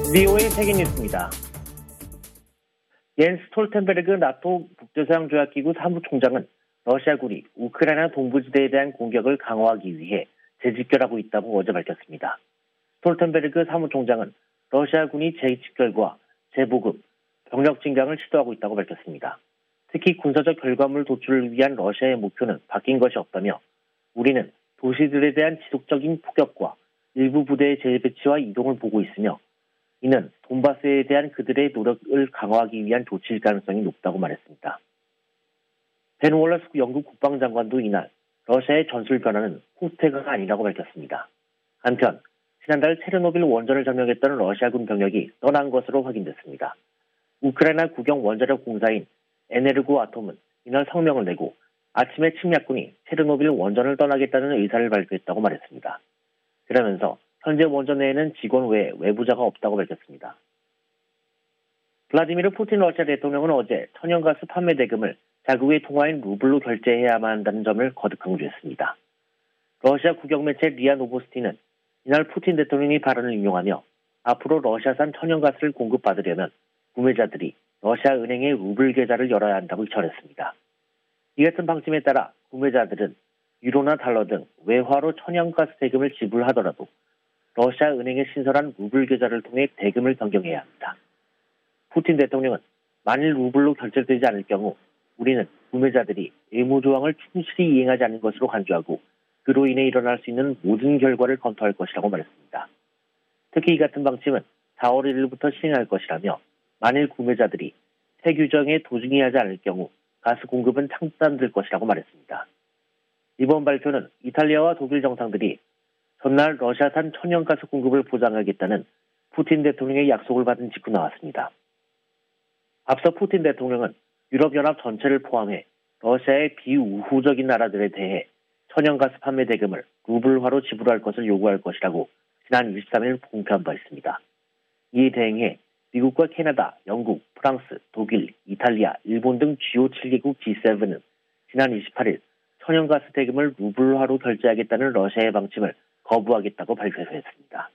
VOA 세계뉴스입니다. 옌스 스톨텐베르그 나토 북대서양조약기구 사무총장은 러시아군이 우크라이나 동부지대에 대한 공격을 강화하기 위해 재집결하고 있다고 어제 밝혔습니다. 스톨텐베르그 사무총장은 러시아군이 재집결과 재보급, 병력 증강을 시도하고 있다고 밝혔습니다. 특히 군사적 결과물 도출을 위한 러시아의 목표는 바뀐 것이 없다며 우리는 도시들에 대한 지속적인 포격과 일부 부대의 재배치와 이동을 보고 있으며 이는 돈바스에 대한 그들의 노력을 강화하기 위한 조치일 가능성이 높다고 말했습니다. 벤 월러스 영국 국방장관도 이날 러시아의 전술 변화는 후퇴가 아니라고 밝혔습니다. 한편 지난달 체르노빌 원전을 점령했던 러시아군 병력이 떠난 것으로 확인됐습니다. 우크라이나 국영 원자력 공사인 에네르고아톰은 이날 성명을 내고 아침에 침략군이 체르노빌 원전을 떠나겠다는 의사를 발표했다고 말했습니다. 그러면서 현재 원전 내에는 직원 외에 외부자가 없다고 밝혔습니다. 블라디미르 푸틴 러시아 대통령은 어제 천연가스 판매 대금을 자국의 통화인 루블로 결제해야만 한다는 점을 거듭 강조했습니다. 러시아 국영 매체 리아 노보스티는 이날 푸틴 대통령이 발언을 인용하며 앞으로 러시아산 천연가스를 공급받으려면 구매자들이 러시아 은행의 루블 계좌를 열어야 한다고 전했습니다. 이 같은 방침에 따라 구매자들은 유로나 달러 등 외화로 천연가스 대금을 지불하더라도 러시아 은행에 신설한 루블 계좌를 통해 대금을 변경해야 합니다. 푸틴 대통령은 만일 루블로 결제되지 않을 경우 우리는 구매자들이 의무 조항을 충실히 이행하지 않은 것으로 간주하고 그로 인해 일어날 수 있는 모든 결과를 검토할 것이라고 말했습니다. 특히 이 같은 방침은 4월 1일부터 시행할 것이라며 만일 구매자들이 새 규정에 도중이하지 않을 경우 가스 공급은 중단될 것이라고 말했습니다. 이번 발표는 이탈리아와 독일 정상들이 전날 러시아산 천연가스 공급을 보장하겠다는 푸틴 대통령의 약속을 받은 직후 나왔습니다. 앞서 푸틴 대통령은 유럽연합 전체를 포함해 러시아의 비우호적인 나라들에 대해 천연가스 판매 대금을 루블화로 지불할 것을 요구할 것이라고 지난 23일 공표한 바 있습니다. 이에 대응해 미국과 캐나다, 영국, 프랑스, 독일, 이탈리아, 일본 등 주요 7개국 G7은 지난 28일 천연가스 대금을 루블화로 결제하겠다는 러시아의 방침을 거부하겠다고 발표했습니다.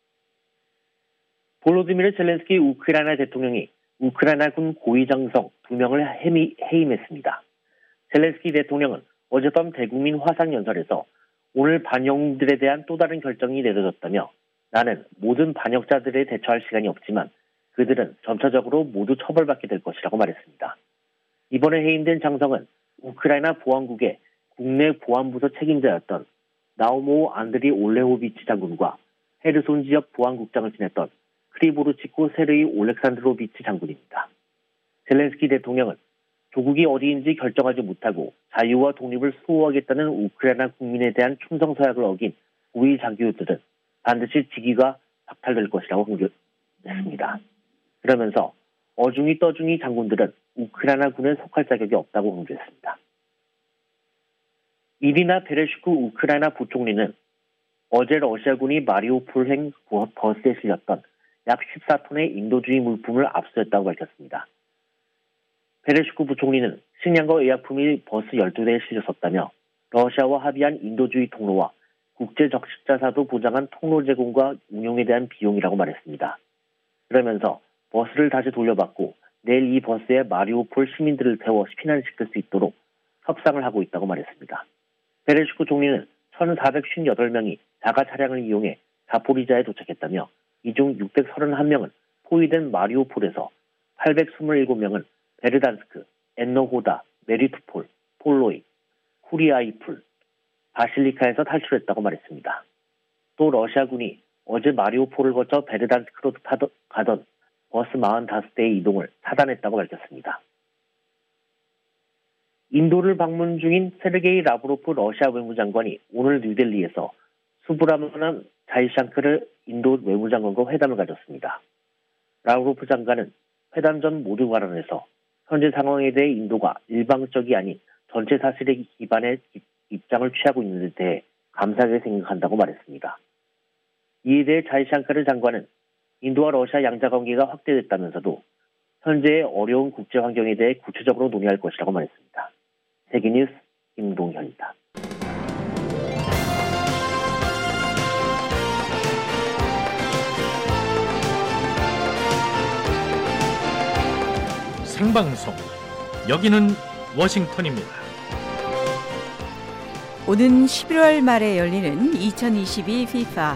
볼로디미르 젤렌스키 우크라이나 대통령이 우크라이나군 고위장성 2명을 해임했습니다. 젤렌스키 대통령은 어젯밤 대국민 화상연설에서 오늘 반영들에 대한 또 다른 결정이 내려졌다며 나는 모든 반역자들에 대처할 시간이 없지만 그들은 점차적으로 모두 처벌받게 될 것이라고 말했습니다. 이번에 해임된 장성은 우크라이나 보안국의 국내 보안부서 책임자였던 나우모 안드리 올레호비치 장군과 헤르손 지역 보안국장을 지냈던 크리보르치코 세르이 올렉산드로비치 장군입니다. 젤렌스키 대통령은 조국이 어디인지 결정하지 못하고 자유와 독립을 수호하겠다는 우크라이나 국민에 대한 충성서약을 어긴 고위 장교들은 반드시 직위가 박탈될 것이라고 강조했습니다. 그러면서 어중이 떠중이 장군들은 우크라이나 군에 속할 자격이 없다고 강조했습니다. 이리나 베레슈크 우크라이나 부총리는 어제 러시아군이 마리우폴행 버스에 실렸던 약 14톤의 인도주의 물품을 압수했다고 밝혔습니다. 베레슈크 부총리는 식량과 의약품이 버스 12대에 실렸었다며 러시아와 합의한 인도주의 통로와 국제적십자사도 보장한 통로 제공과 운용에 대한 비용이라고 말했습니다. 그러면서 버스를 다시 돌려받고 내일 이 버스에 마리우폴 시민들을 태워 피난시킬 수 있도록 협상을 하고 있다고 말했습니다. 베레슈크 총리는 1,458명이 자가 차량을 이용해 자포리자에 도착했다며 이 중 631명은 포위된 마리우폴에서 827명은 베르단스크, 엔노호다, 메리투폴, 폴로이, 쿠리아이풀, 바실리카에서 탈출했다고 말했습니다. 또 러시아군이 어제 마리우폴을 거쳐 베르단스크로 가던 버스 45대의 이동을 차단했다고 밝혔습니다. 인도를 방문 중인 세르게이 라브로프 러시아 외무장관이 오늘 뉴델리에서 수브라마난 자이샹크를 인도 외무장관과 회담을 가졌습니다. 라브로프 장관은 회담 전 모두 발언에서 현재 상황에 대해 인도가 일방적이 아닌 전체 사실에 기반해 입장을 취하고 있는 데 대해 감사하게 생각한다고 말했습니다. 이에 대해 자이샹크르 장관은 인도와 러시아 양자관계가 확대됐다면서도 현재의 어려운 국제 환경에 대해 구체적으로 논의할 것이라고 말했습니다. 세계뉴스 김동현입니다. 생방송. 여기는 워싱턴입니다. 오는 11월 말에 열리는 2022 FIFA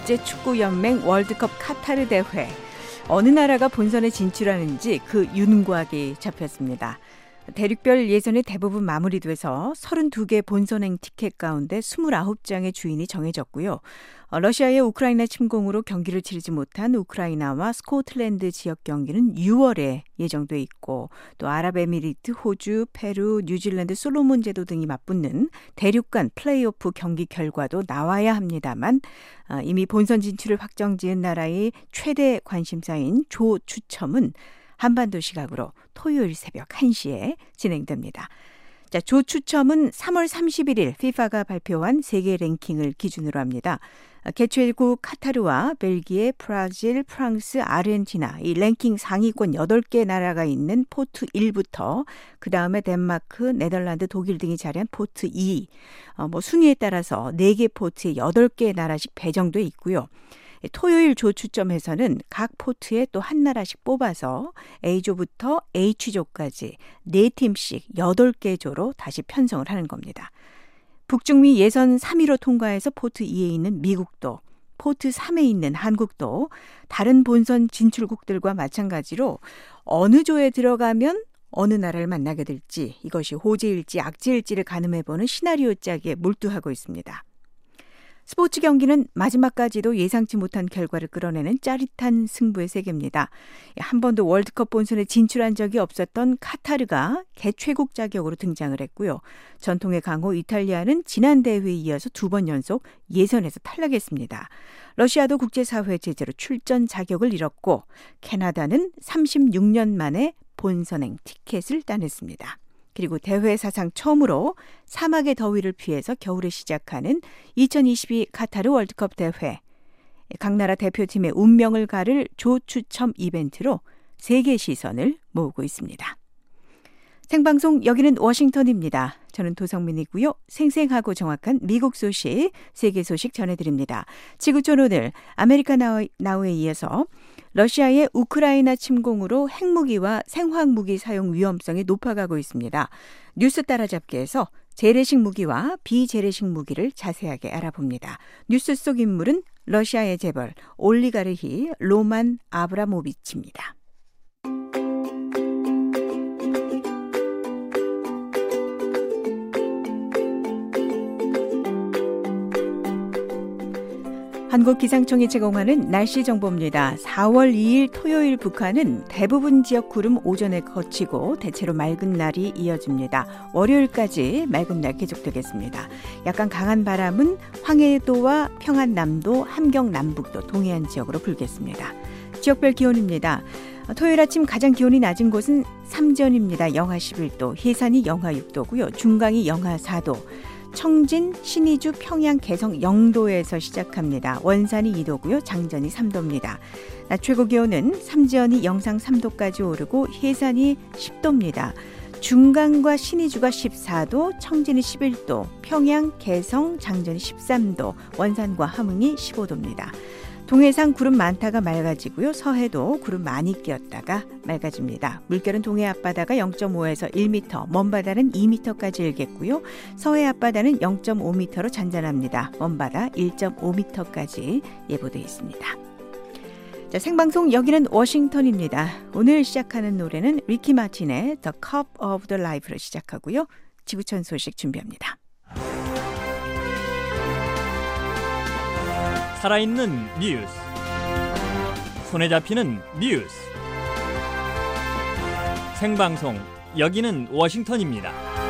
국제축구연맹 월드컵 카타르 대회. 어느 나라가 본선에 진출하는지 그 윤곽이 잡혔습니다. 대륙별 예선이 대부분 마무리돼서 32개 본선행 티켓 가운데 29장의 주인이 정해졌고요. 러시아의 우크라이나 침공으로 경기를 치르지 못한 우크라이나와 스코틀랜드 지역 경기는 6월에 예정돼 있고, 또 아랍에미리트, 호주, 페루, 뉴질랜드, 솔로몬 제도 등이 맞붙는 대륙 간 플레이오프 경기 결과도 나와야 합니다만, 이미 본선 진출을 확정지은 나라의 최대 관심사인 조 추첨은 한반도 시각으로 토요일 새벽 1시에 진행됩니다. 자, 조 추첨은 3월 31일 FIFA가 발표한 세계 랭킹을 기준으로 합니다. 개최국 카타르와 벨기에, 브라질, 프랑스, 아르헨티나 이 랭킹 상위권 8개 나라가 있는 포트 1부터 그 다음에 덴마크, 네덜란드, 독일 등이 자리한 포트 2, 순위에 따라서 4개 포트에 8개 나라씩 배정돼 있고요. 토요일 조 추첨에서는 각 포트에 또 한 나라씩 뽑아서 A조부터 H조까지 4팀씩 8개 조로 다시 편성을 하는 겁니다. 북중미 예선 3위로 통과해서 포트 2에 있는 미국도, 포트 3에 있는 한국도 다른 본선 진출국들과 마찬가지로 어느 조에 들어가면 어느 나라를 만나게 될지, 이것이 호재일지 악재일지를 가늠해보는 시나리오 짜기에 몰두하고 있습니다. 스포츠 경기는 마지막까지도 예상치 못한 결과를 끌어내는 짜릿한 승부의 세계입니다. 한 번도 월드컵 본선에 진출한 적이 없었던 카타르가 개최국 자격으로 등장을 했고요. 전통의 강호 이탈리아는 지난 대회에 이어서 2번 연속 예선에서 탈락했습니다. 러시아도 국제사회 제재로 출전 자격을 잃었고, 캐나다는 36년 만에 본선행 티켓을 따냈습니다. 그리고 대회 사상 처음으로 사막의 더위를 피해서 겨울에 시작하는 2022 카타르 월드컵 대회. 각 나라 대표팀의 운명을 가를 조 추첨 이벤트로 세계 시선을 모으고 있습니다. 생방송 여기는 워싱턴입니다. 저는 도성민이고요. 생생하고 정확한 미국 소식, 세계 소식 전해드립니다. 지구촌 오늘 아메리카 나우에 이어서 러시아의 우크라이나 침공으로 핵무기와 생화학무기 사용 위험성이 높아가고 있습니다. 뉴스 따라잡기에서 재래식 무기와 비재래식 무기를 자세하게 알아봅니다. 뉴스 속 인물은 러시아의 재벌 올리가르히 로만 아브라모비치입니다. 한국기상청이 제공하는 날씨 정보입니다. 4월 2일 토요일 북한은 대부분 지역 구름 오전에 거치고 대체로 맑은 날이 이어집니다. 월요일까지 맑은 날 계속되겠습니다. 약간 강한 바람은 황해도와 평안남도, 함경 남북도, 동해안 지역으로 불겠습니다. 지역별 기온입니다. 토요일 아침 가장 기온이 낮은 곳은 삼전입니다. 영하 11도, 해산이 영하 6도고요. 중강이 영하 4도. 청진, 신의주, 평양, 개성 0도에서 시작합니다. 원산이 2도고요. 장전이 3도입니다. 낮 최고 기온은 삼지연이 영상 3도까지 오르고 해산이 10도입니다. 중강과 신의주가 14도, 청진이 11도, 평양, 개성, 장전이 13도, 원산과 함흥이 15도입니다. 동해상 구름 많다가 맑아지고요. 서해도 구름 많이 끼었다가 맑아집니다. 물결은 동해 앞바다가 0.5에서 1m, 먼바다는 2m까지 일겠고요. 서해 앞바다는 0.5m로 잔잔합니다. 먼바다 1.5m까지 예보되어 있습니다. 자, 생방송 여기는 워싱턴입니다. 오늘 시작하는 노래는 리키 마틴의 The Cup of the Life로 시작하고요. 지구촌 소식 준비합니다. 살아있는 뉴스, 손에 잡히는 뉴스, 생방송 여기는 워싱턴입니다.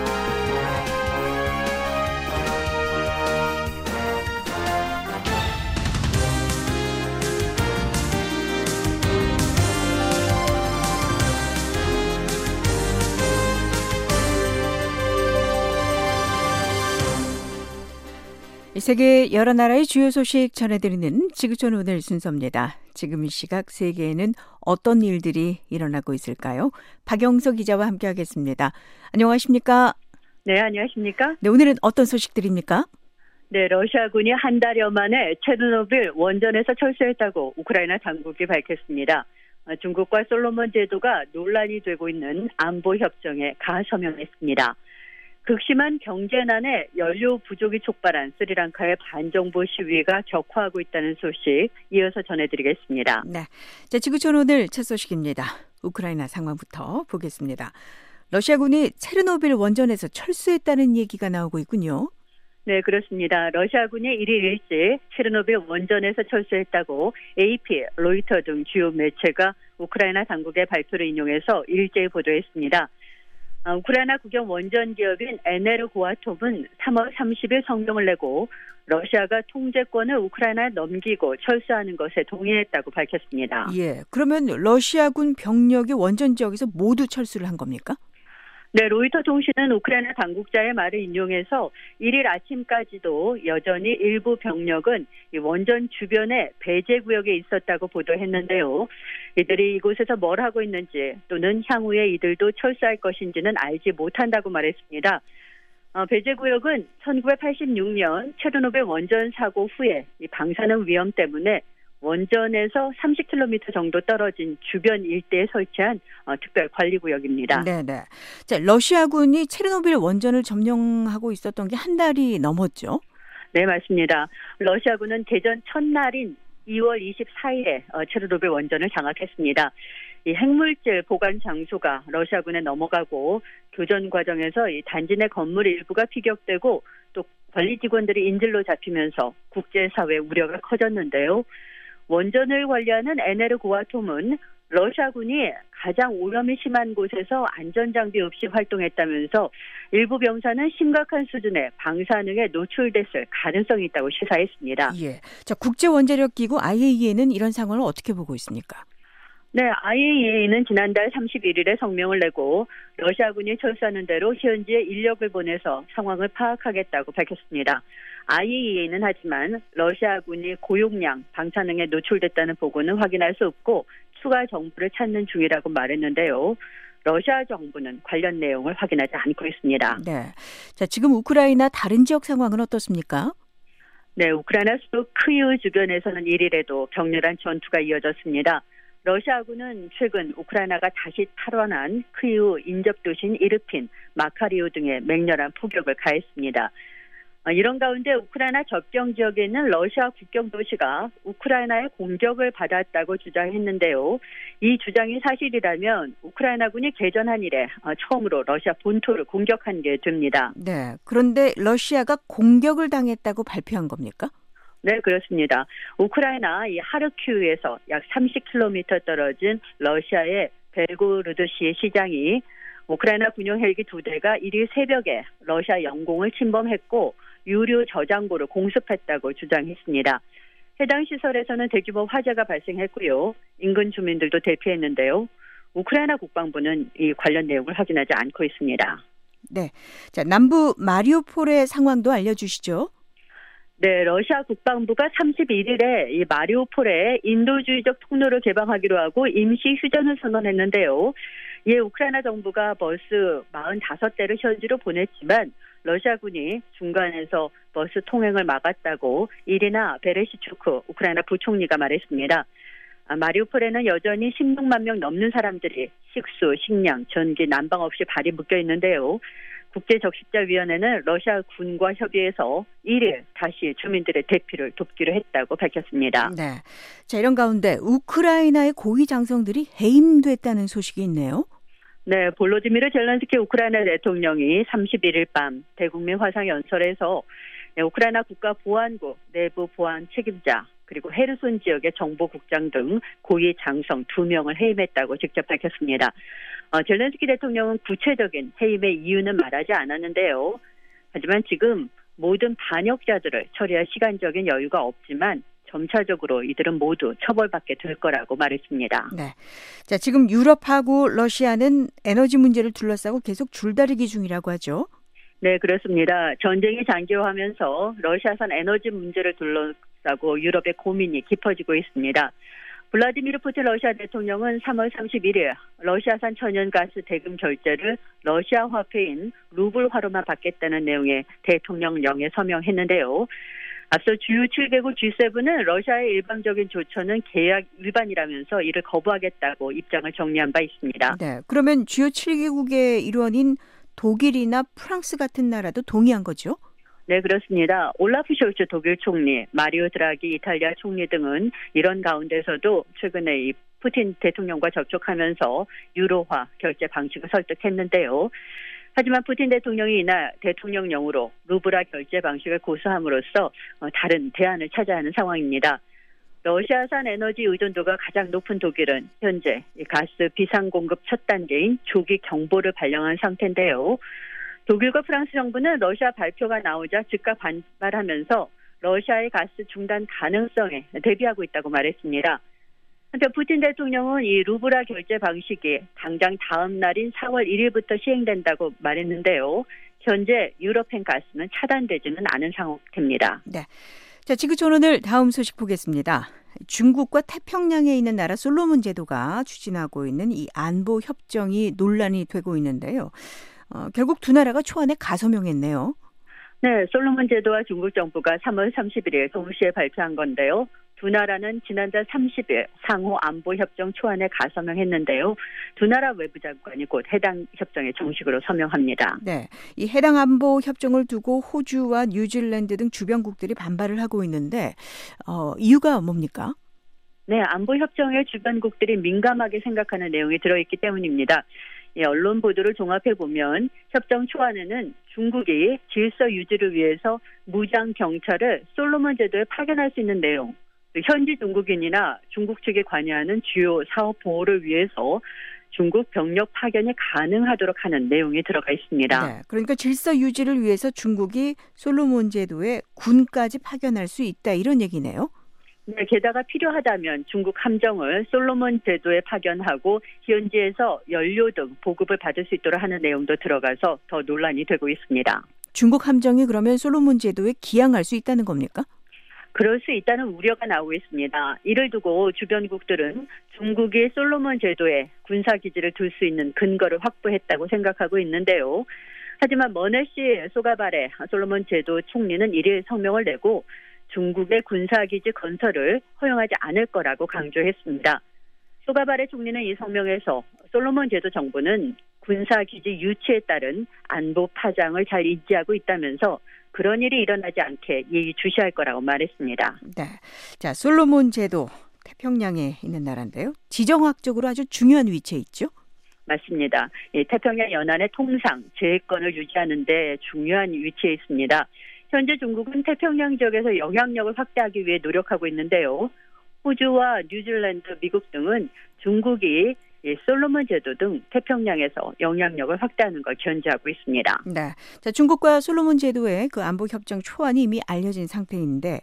세계 여러 나라의 주요 소식 전해드리는 지구촌 오늘 순서입니다. 지금 이 시각 세계에는 어떤 일들이 일어나고 있을까요? 박영석 기자와 함께하겠습니다. 안녕하십니까? 네, 안녕하십니까? 네, 오늘은 어떤 소식들입니까? 네, 러시아군이 한 달여 만에 체르노빌 원전에서 철수했다고 우크라이나 당국이 밝혔습니다. 중국과 솔로몬 제도가 논란이 되고 있는 안보 협정에 가서명했습니다. 극심한 경제난에 연료 부족이 촉발한 스리랑카의 반정부 시위가 격화하고 있다는 소식 이어서 전해드리겠습니다. 네, 자, 지구촌 오늘 첫 소식입니다. 우크라이나 상황부터 보겠습니다. 러시아군이 체르노빌 원전에서 철수했다는 얘기가 나오고 있군요. 네, 그렇습니다. 러시아군이 1일 일찍 체르노빌 원전에서 철수했다고 AP, 로이터 등 주요 매체가 우크라이나 당국의 발표를 인용해서 일제히 보도했습니다. 우크라이나 국영 원전 기업인 에네르고아톰은 3월 30일 성명을 내고 러시아가 통제권을 우크라이나에 넘기고 철수하는 것에 동의했다고 밝혔습니다. 예, 그러면 러시아군 병력이 원전 지역에서 모두 철수를 한 겁니까? 네, 로이터 통신은 우크라이나 당국자의 말을 인용해서 1일 아침까지도 여전히 일부 병력은 이 원전 주변의 배제 구역에 있었다고 보도했는데요. 이들이 이곳에서 뭘 하고 있는지 또는 향후에 이들도 철수할 것인지는 알지 못한다고 말했습니다. 배제 구역은 1986년 체르노빌 원전 사고 후에 이 방사능 위험 때문에 원전에서 30km 정도 떨어진 주변 일대에 설치한 특별 관리구역입니다. 네네. 자, 러시아군이 체르노빌 원전을 점령하고 있었던 게 한 달이 넘었죠? 네, 맞습니다. 러시아군은 개전 첫날인 2월 24일에 체르노빌 원전을 장악했습니다. 이 핵물질 보관 장소가 러시아군에 넘어가고 교전 과정에서 이 단지 내 건물 일부가 피격되고 또 관리 직원들이 인질로 잡히면서 국제사회 우려가 커졌는데요. 원전을 관리하는 에네르고아톰은 러시아군이 가장 오염이 심한 곳에서 안전장비 없이 활동했다면서 일부 병사는 심각한 수준의 방사능에 노출됐을 가능성이 있다고 시사했습니다. 예. 자, 국제원자력기구 IAEA는 이런 상황을 어떻게 보고 있습니까? 네, IAEA는 지난달 31일에 성명을 내고 러시아군이 철수하는 대로 현지에 인력을 보내서 상황을 파악하겠다고 밝혔습니다. IAEA는 하지만 러시아군이 고용량 방사능에 노출됐다는 보고는 확인할 수 없고 추가 정보를 찾는 중이라고 말했는데요. 러시아 정부는 관련 내용을 확인하지 않고 있습니다. 네. 자, 지금 우크라이나 다른 지역 상황은 어떻습니까? 네, 우크라이나 수도 크이우 주변에서는 1일에도 격렬한 전투가 이어졌습니다. 러시아군은 최근 우크라이나가 다시 탈환한 크이우 인접 도시인 이르핀, 마카리우 등에 맹렬한 포격을 가했습니다. 이런 가운데 우크라이나 접경 지역에 있는 러시아 국경 도시가 우크라이나의 공격을 받았다고 주장했는데요. 이 주장이 사실이라면 우크라이나군이 개전한 이래 처음으로 러시아 본토를 공격한 게 됩니다. 네. 그런데 러시아가 공격을 당했다고 발표한 겁니까? 네, 그렇습니다. 우크라이나 이 하르키우에서 약 30km 떨어진 러시아의 벨고르드시의 시장이 우크라이나 군용 헬기 2대가 1일 새벽에 러시아 영공을 침범했고 유류 저장고를 공습했다고 주장했습니다. 해당 시설에서는 대규모 화재가 발생했고요. 인근 주민들도 대피했는데요. 우크라이나 국방부는 이 관련 내용을 확인하지 않고 있습니다. 네. 자, 남부 마리우폴의 상황도 알려주시죠. 네, 러시아 국방부가 31일에 이 마리우폴에 인도주의적 통로를 개방하기로 하고 임시 휴전을 선언했는데요. 이에 우크라이나 정부가 버스 45대를 현지로 보냈지만 러시아군이 중간에서 버스 통행을 막았다고 이리나 베레시추크 우크라이나 부총리가 말했습니다. 마리우폴에는 여전히 16만 명 넘는 사람들이 식수, 식량, 전기, 난방 없이 발이 묶여 있는데요. 국제적십자위원회는 러시아 군과 협의해서 1일 다시 주민들의 대피를 돕기로 했다고 밝혔습니다. 네. 자, 이런 가운데 우크라이나의 고위 장성들이 해임됐다는 소식이 있네요. 네, 볼로디미르 젤렌스키 우크라이나 대통령이 31일 밤 대국민 화상 연설에서 우크라이나 국가보안국 내부 보안 책임자 그리고 헤르손 지역의 정보국장 등 고위 장성 2명을 해임했다고 직접 밝혔습니다. 젤렌스키 대통령은 구체적인 해임의 이유는 말하지 않았는데요. 하지만 지금 모든 반역자들을 처리할 시간적인 여유가 없지만 점차적으로 이들은 모두 처벌받게 될 거라고 말했습니다. 네. 자, 지금 유럽하고 러시아는 에너지 문제를 둘러싸고 계속 줄다리기 중이라고 하죠. 네, 그렇습니다. 전쟁이 장기화하면서 러시아산 에너지 문제를 둘러싸고 유럽의 고민이 깊어지고 있습니다. 블라디미르 푸틴 러시아 대통령은 3월 31일 러시아산 천연가스 대금 결제를 러시아 화폐인 루블화로만 받겠다는 내용의 대통령령에 서명했는데요. 앞서 주요 7개국 G7은 러시아의 일방적인 조처는 계약 위반이라면서 이를 거부하겠다고 입장을 정리한 바 있습니다. 네, 그러면 주요 7개국의 일원인 독일이나 프랑스 같은 나라도 동의한 거죠? 네, 그렇습니다. 올라프 숄츠 독일 총리, 마리오 드라기 이탈리아 총리 등은 이런 가운데서도 최근에 이 푸틴 대통령과 접촉하면서 유로화 결제 방식을 설득했는데요. 하지만 푸틴 대통령이 이날 대통령령으로 루블화 결제 방식을 고수함으로써 다른 대안을 찾아야 하는 상황입니다. 러시아산 에너지 의존도가 가장 높은 독일은 현재 가스 비상 공급 첫 단계인 조기 경보를 발령한 상태인데요. 독일과 프랑스 정부는 러시아 발표가 나오자 즉각 반발하면서 러시아의 가스 중단 가능성에 대비하고 있다고 말했습니다. 한편 푸틴 대통령은 이 루블화 결제 방식이 당장 다음 날인 4월 1일부터 시행된다고 말했는데요. 현재 유럽행 가스는 차단되지는 않은 상태입니다. 네. 자, 지구촌 오늘 다음 소식 보겠습니다. 중국과 태평양에 있는 나라 솔로몬 제도가 추진하고 있는 이 안보 협정이 논란이 되고 있는데요. 결국 두 나라가 초안에 가서명했네요. 네, 솔로몬 제도와 중국 정부가 3월 31일 동시에 발표한 건데요. 두 나라는 지난달 30일 상호 안보 협정 초안에 가서명했는데요. 두 나라 외부장관이 곧 해당 협정에 정식으로 서명합니다. 네, 이 해당 안보 협정을 두고 호주와 뉴질랜드 등 주변국들이 반발을 하고 있는데 이유가 뭡니까? 네, 안보 협정에 주변국들이 민감하게 생각하는 내용이 들어있기 때문입니다. 언론 보도를 종합해보면 협정 초안에는 중국이 질서 유지를 위해서 무장 경찰을 솔로몬 제도에 파견할 수 있는 내용, 현지 중국인이나 중국 측에 관여하는 주요 사업 보호를 위해서 중국 병력 파견이 가능하도록 하는 내용이 들어가 있습니다. 네, 그러니까 질서 유지를 위해서 중국이 솔로몬 제도에 군까지 파견할 수 있다 이런 얘기네요. 네, 게다가 필요하다면 중국 함정을 솔로몬 제도에 파견하고 현지에서 연료 등 보급을 받을 수 있도록 하는 내용도 들어가서 더 논란이 되고 있습니다. 중국 함정이 그러면 솔로몬 제도에 기항할 수 있다는 겁니까? 그럴 수 있다는 우려가 나오고 있습니다. 이를 두고 주변국들은 중국이 솔로몬 제도에 군사기지를 둘 수 있는 근거를 확보했다고 생각하고 있는데요. 하지만 머네시 소가바레 솔로몬 제도 총리는 1일 성명을 내고 중국의 군사기지 건설을 허용하지 않을 거라고 강조했습니다. 소가바레 총리는 이 성명에서 솔로몬 제도 정부는 군사기지 유치에 따른 안보 파장을 잘 인지하고 있다면서 그런 일이 일어나지 않게 예의주시할 거라고 말했습니다. 네, 자 솔로몬 제도 태평양에 있는 나라인데요. 지정학적으로 아주 중요한 위치에 있죠. 맞습니다. 태평양 연안의 통상, 제해권을 유지하는 데 중요한 위치에 있습니다. 현재 중국은 태평양 지역에서 영향력을 확대하기 위해 노력하고 있는데요. 호주와 뉴질랜드, 미국 등은 중국이 솔로몬 제도 등 태평양에서 영향력을 확대하는 걸 견지하고 있습니다. 네, 자 중국과 솔로몬 제도의 그 안보 협정 초안이 이미 알려진 상태인데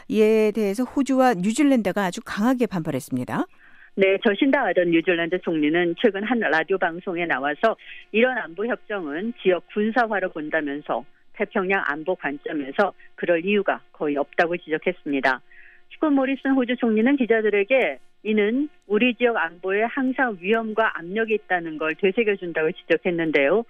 이에 대해서 호주와 뉴질랜드가 아주 강하게 반발했습니다. 네, 저신다 아던 뉴질랜드 총리는 최근 한 라디오 방송에 나와서 이런 안보 협정은 지역 군사화로 본다면서 태평양 안보 관점에서 그럴 이유가 거의 없다고 지적했습니다. 스콧 모리슨 호주 총리는 기자들에게 이는 우리 지역 안보에 항상 위험과 압력이 있다는 걸 되새겨준다고 지적했는데요.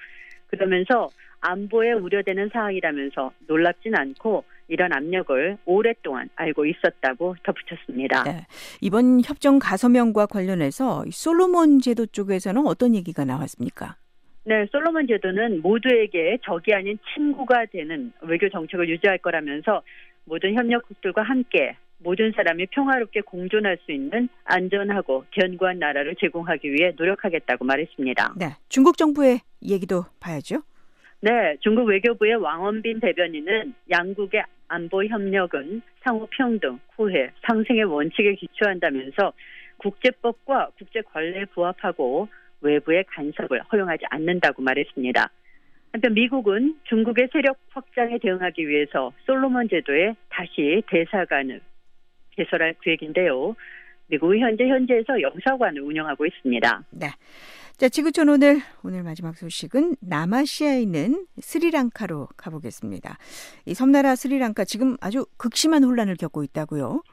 그러면서 안보에 우려되는 사항이라면서 놀랍진 않고 이런 압력을 오랫동안 알고 있었다고 덧붙였습니다. 네, 이번 협정 가서명과 관련해서 솔로몬 제도 쪽에서는 어떤 얘기가 나왔습니까? 네, 솔로몬 제도는 모두에게 적이 아닌 친구가 되는 외교 정책을 유지할 거라면서 모든 협력국들과 함께 모든 사람이 평화롭게 공존할 수 있는 안전하고 견고한 나라를 제공하기 위해 노력하겠다고 말했습니다. 네, 중국 정부의 얘기도 봐야죠. 네, 중국 외교부의 왕원빈 대변인은 양국의 안보 협력은 상호 평등, 후회, 상생의 원칙에 기초한다면서 국제법과 국제 관례에 부합하고 외부의 간섭을 허용하지 않는다고 말했습니다. 한편 미국은 중국의 세력 확장에 대응하기 위해서 솔로몬 제도에 다시 대사관을 개설할 계획인데요. 미국은 현지에서 영사관을 운영하고 있습니다. 네. 자, 지구촌 오늘 마지막 소식은 남아시아에 있는 스리랑카로 가보겠습니다. 이 섬나라 스리랑카 지금 아주 극심한 혼란을 겪고 있다고요.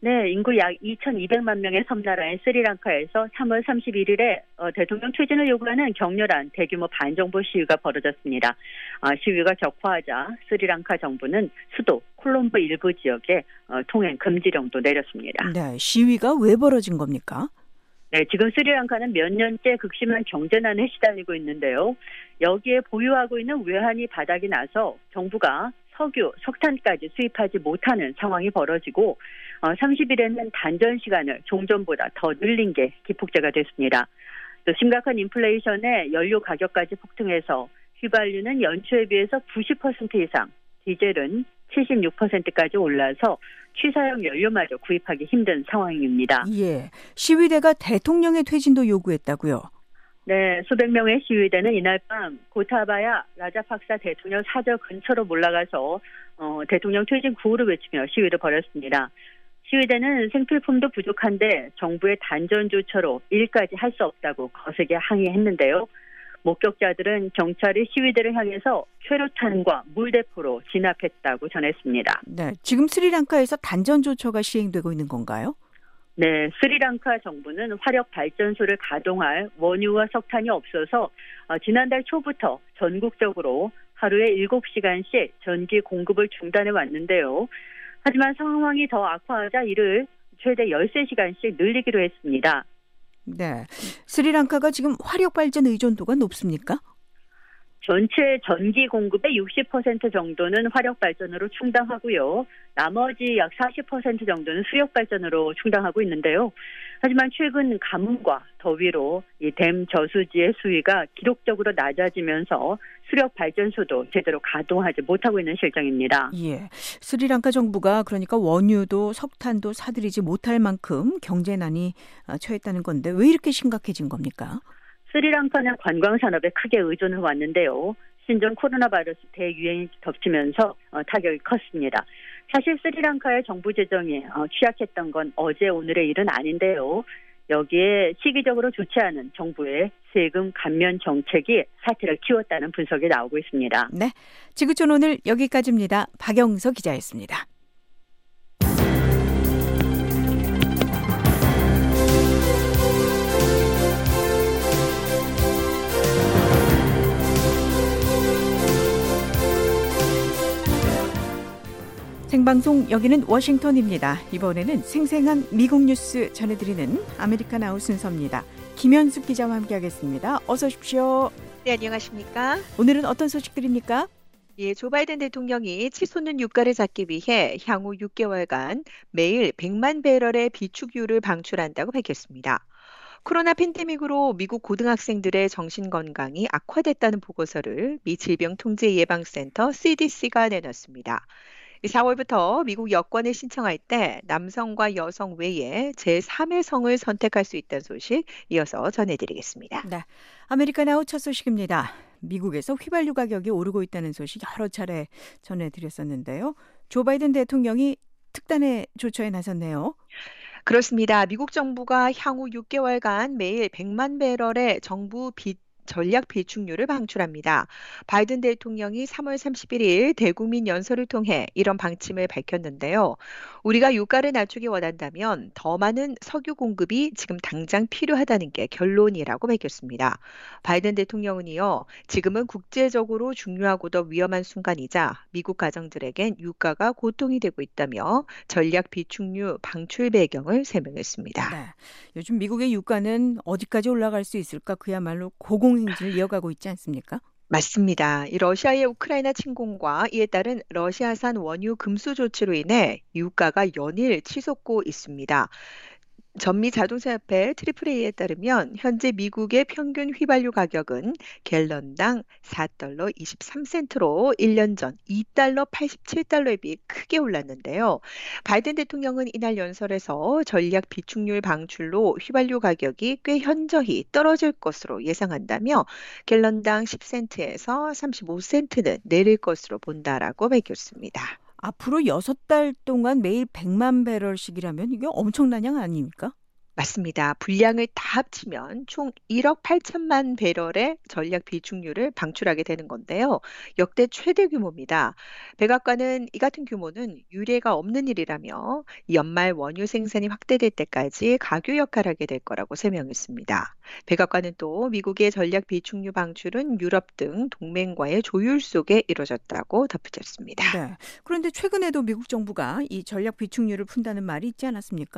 네, 인구 약 2,200만 명의 섬나라인 스리랑카에서 3월 31일에 대통령 퇴진을 요구하는 격렬한 대규모 반정부 시위가 벌어졌습니다. 시위가 격화하자 스리랑카 정부는 수도 콜롬보 일부 지역에 통행 금지령도 내렸습니다. 네, 시위가 왜 벌어진 겁니까? 네, 지금 스리랑카는 몇 년째 극심한 경제난에 시달리고 있는데요. 여기에 보유하고 있는 외환이 바닥이 나서 정부가 석유, 석탄까지 수입하지 못하는 상황이 벌어지고 30일에는 단전 시간을 종전보다 더 늘린 게 기폭제가 됐습니다. 또 심각한 인플레이션에 연료 가격까지 폭등해서 휘발유는 연초에 비해서 90% 이상, 디젤은 76%까지 올라서 취사용 연료마저 구입하기 힘든 상황입니다. 예, 시위대가 대통령의 퇴진도 요구했다고요? 네, 수백 명의 시위대는 이날 밤 고타바야 라자팍사 대통령 사저 근처로 몰려가서 대통령 퇴진 구호를 외치며 시위를 벌였습니다. 시위대는 생필품도 부족한데 정부의 단전 조처로 일까지 할 수 없다고 거세게 항의했는데요. 목격자들은 경찰이 시위대를 향해서 최루탄과 물대포로 진압했다고 전했습니다. 네, 지금 스리랑카에서 단전 조처가 시행되고 있는 건가요? 네, 스리랑카 정부는 화력 발전소를 가동할 원유와 석탄이 없어서 지난달 초부터 전국적으로 하루에 7시간씩 전기 공급을 중단해 왔는데요. 하지만 상황이 더 악화하자 이를 최대 13시간씩 늘리기로 했습니다. 네, 스리랑카가 지금 화력 발전 의존도가 높습니까? 전체 전기 공급의 60% 정도는 화력 발전으로 충당하고요. 나머지 약 40% 정도는 수력 발전으로 충당하고 있는데요. 하지만 최근 가뭄과 더위로 이 댐 저수지의 수위가 기록적으로 낮아지면서 수력 발전소도 제대로 가동하지 못하고 있는 실정입니다. 예, 스리랑카 정부가 그러니까 원유도 석탄도 사들이지 못할 만큼 경제난이 처했다는 건데 왜 이렇게 심각해진 겁니까? 스리랑카는 관광 산업에 크게 의존해 왔는데요. 신종 코로나 바이러스 대유행이 덮치면서 타격이 컸습니다. 사실 스리랑카의 정부 재정이 취약했던 건 어제 오늘의 일은 아닌데요. 여기에 시기적으로 좋지 않은 정부의 세금 감면 정책이 사태를 키웠다는 분석이 나오고 있습니다. 네, 지구촌 오늘 여기까지입니다. 박영서 기자였습니다. 생방송 여기는 워싱턴입니다. 이번에는 생생한 미국 뉴스 전해드리는 아메리칸 아웃 순서입니다. 김현숙 기자와 함께하겠습니다. 어서 오십시오. 네, 안녕하십니까? 오늘은 어떤 소식들입니까? 예, 조 바이든 대통령이 치솟는 유가를 잡기 위해 향후 6개월간 매일 100만 배럴의 비축유를 방출한다고 밝혔습니다. 코로나 팬데믹으로 미국 고등학생들의 정신건강이 악화됐다는 보고서를 미 질병통제예방센터 CDC가 내놨습니다. 4월부터 미국 여권을 신청할 때 남성과 여성 외에 제3의 성을 선택할 수 있다는 소식 이어서 전해드리겠습니다. 네, 아메리칸 아웃 첫 소식입니다. 미국에서 휘발유 가격이 오르고 있다는 소식 여러 차례 전해드렸었는데요. 조 바이든 대통령이 특단의 조처에 나섰네요. 그렇습니다. 미국 정부가 향후 6개월간 매일 100만 배럴의 정부 전략 비축유를 방출합니다. 바이든 대통령이 3월 31일 대국민 연설을 통해 이런 방침을 밝혔는데요. 우리가 유가를 낮추기 원한다면 더 많은 석유 공급이 지금 당장 필요하다는 게 결론이라고 밝혔습니다. 바이든 대통령은요, 지금은 국제적으로 중요하고도 위험한 순간이자 미국 가정들에겐 유가가 고통이 되고 있다며 전략 비축유 방출 배경을 설명했습니다. 네, 요즘 미국의 유가는 어디까지 올라갈 수 있을까? 그야말로 고공행진을 이어가고 있지 않습니까? 맞습니다. 이 러시아의 우크라이나 침공과 이에 따른 러시아산 원유 금수 조치로 인해 유가가 연일 치솟고 있습니다. 전미 자동차협회 AAA에 따르면 현재 미국의 평균 휘발유 가격은 갤런당 4달러 23센트로 1년 전 2달러 87달러에 비해 크게 올랐는데요. 바이든 대통령은 이날 연설에서 전략 비축률 방출로 휘발유 가격이 꽤 현저히 떨어질 것으로 예상한다며 갤런당 10센트에서 35센트는 내릴 것으로 본다라고 밝혔습니다. 앞으로 6달 동안 매일 100만 배럴씩이라면 이게 엄청난 양 아닙니까? 맞습니다. 분량을 다 합치면 총 1억 8천만 배럴의 전략 비축유를 방출하게 되는 건데요. 역대 최대 규모입니다. 백악관은 이 같은 규모는 유례가 없는 일이라며 연말 원유 생산이 확대될 때까지 가교 역할을 하게 될 거라고 설명했습니다. 백악관은 또 미국의 전략 비축유 방출은 유럽 등 동맹과의 조율 속에 이루어졌다고 덧붙였습니다. 네. 그런데 최근에도 미국 정부가 이 전략 비축유를 푼다는 말이 있지 않았습니까?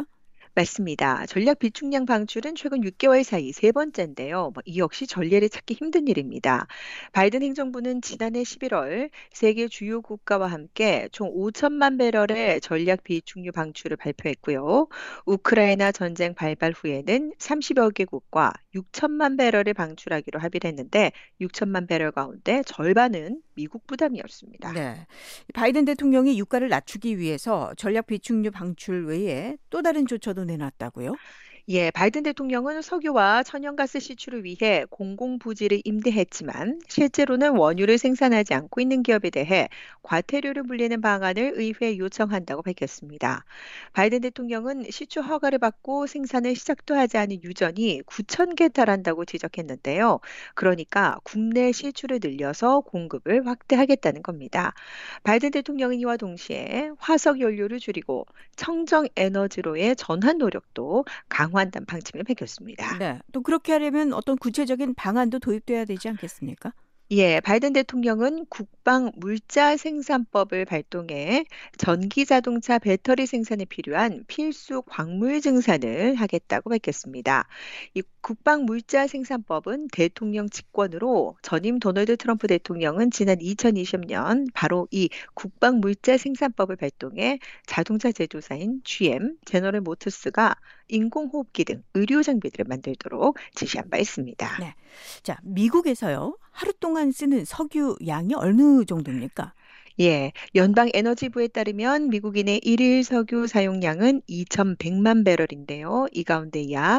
맞습니다. 전략 비축량 방출은 최근 6개월 사이 세 번째인데요. 이 역시 전례를 찾기 힘든 일입니다. 바이든 행정부는 지난해 11월 세계 주요 국가와 함께 총 5천만 배럴의 전략 비축유 방출을 발표했고요. 우크라이나 전쟁 발발 후에는 30여 개국과 6천만 배럴을 방출하기로 합의를 했는데 6천만 배럴 가운데 절반은 미국 부담이었습니다. 네. 바이든 대통령이 유가를 낮추기 위해서 전략 비축유 방출 외에 또 다른 조처도 내놨다고요? 예, 바이든 대통령은 석유와 천연가스 시출을 위해 공공부지를 임대했지만 실제로는 원유를 생산하지 않고 있는 기업에 대해 과태료를 물리는 방안을 의회에 요청한다고 밝혔습니다. 바이든 대통령은 시추 허가를 받고 생산을 시작도 하지 않은 유전이 9천 개 달한다고 지적했는데요. 그러니까 국내 시추를 늘려서 공급을 확대하겠다는 겁니다. 바이든 대통령은 이와 동시에 화석 연료를 줄이고 청정 에너지로의 전환 노력도 강화한다는 방침을 밝혔습니다. 네. 또 그렇게 하려면 어떤 구체적인 방안도 도입돼야 되지 않겠습니까? 예, 바이든 대통령은 국방 물자 생산법을 발동해 전기 자동차 배터리 생산에 필요한 필수 광물 증산을 하겠다고 밝혔습니다. 이 국방 물자 생산법은 대통령 직권으로 전임 도널드 트럼프 대통령은 지난 2020년 바로 이 국방 물자 생산법을 발동해 자동차 제조사인 GM, 제너럴 모터스가 인공호흡기 등 의료 장비들을 만들도록 지시한 바 있습니다. 네. 자, 미국에서요. 하루 동안 쓰는 석유 양이 어느 정도입니까? 예, 연방에너지부에 따르면 미국인의 일일 석유 사용량은 2,100만 배럴인데요. 이 가운데 약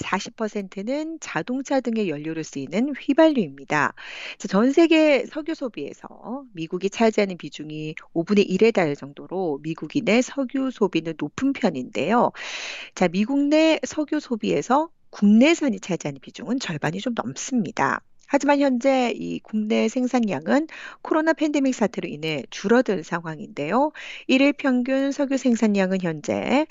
40%는 자동차 등의 연료로 쓰이는 휘발유입니다. 전 세계 석유 소비에서 미국이 차지하는 비중이 5분의 1에 달할 정도로 미국인의 석유 소비는 높은 편인데요. 자, 미국 내 석유 소비에서 국내산이 차지하는 비중은 절반이 좀 넘습니다. 하지만 현재 이 국내 생산량은 코로나 팬데믹 사태로 인해 줄어든 상황인데요. 일일 평균 석유 생산량은 현재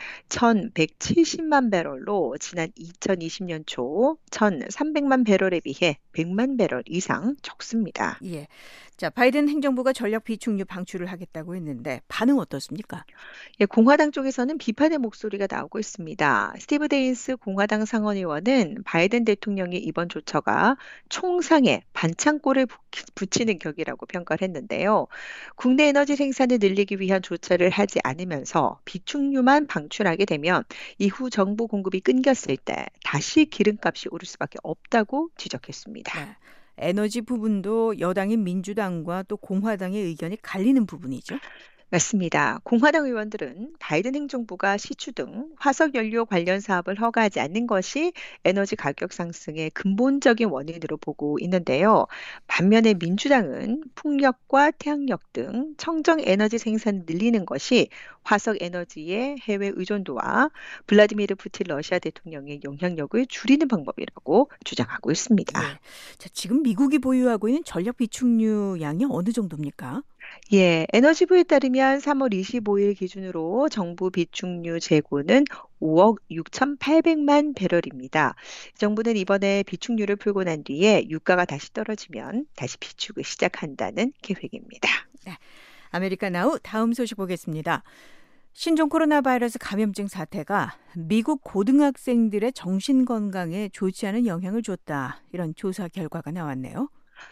1,170만 배럴로 지난 2020년 초 1,300만 배럴에 비해 100만 배럴 이상 적습니다. 예. 자, 바이든 행정부가 전략 비축유 방출을 하겠다고 했는데 반응 어떻습니까? 예, 공화당 쪽에서는 비판의 목소리가 나오고 있습니다. 스티브 데인스 공화당 상원의원은 바이든 대통령의 이번 조처가 총상에 반창고를 붙이는 격이라고 평가를 했는데요. 국내 에너지 생산을 늘리기 위한 조처를 하지 않으면서 비축유만 방출하게 되면 이후 정부 공급이 끊겼을 때 다시 기름값이 오를 수밖에 없다고 지적했습니다. 네. 에너지 부분도 여당인 민주당과 또 공화당의 의견이 갈리는 부분이죠. 맞습니다. 공화당 의원들은 바이든 행정부가 시추 등 화석연료 관련 사업을 허가하지 않는 것이 에너지 가격 상승의 근본적인 원인으로 보고 있는데요. 반면에 민주당은 풍력과 태양력 등 청정 에너지 생산을 늘리는 것이 화석 에너지의 해외 의존도와 블라디미르 푸틴 러시아 대통령의 영향력을 줄이는 방법이라고 주장하고 있습니다. 예. 자, 지금 미국이 보유하고 있는 전략 비축유 양이 어느 정도입니까? 예, 에너지부에 따르면 3월 25일 기준으로 정부 비축유 재고는 5억 6,800만 배럴입니다. 정부는 이번에 비축유를 풀고 난 뒤에 유가가 다시 떨어지면 다시 비축을 시작한다는 계획입니다. 네. 아메리카 나우 다음 소식 보겠습니다. 신종 코로나 바이러스 감염증 사태가 미국 고등학생들의 정신 건강에 좋지 않은 영향을 줬다. 이런 조사 결과가 나왔네요.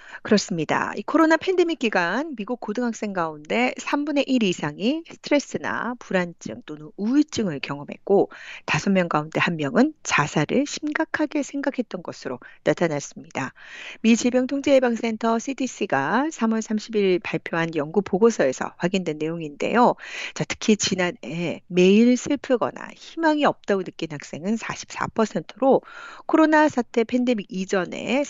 그렇습니다. 이 코로나 팬데믹 기간 미국 고등학생 가운데 3분의 1 이상이 스트레스나 불안증 또는 우울증을 경험했고 5명 가운데 1명은 자살을 심각하게 생각했던 것으로 나타났습니다. 미 질병통제예방센터 CDC가 3월 30일 발표한 연구 보고서에서 확인된 내용인데요. 자, 특히 지난해 매일 슬프거나 희망이 없다고 느낀 학생은 44%로 코로나 사태 팬데믹 이전에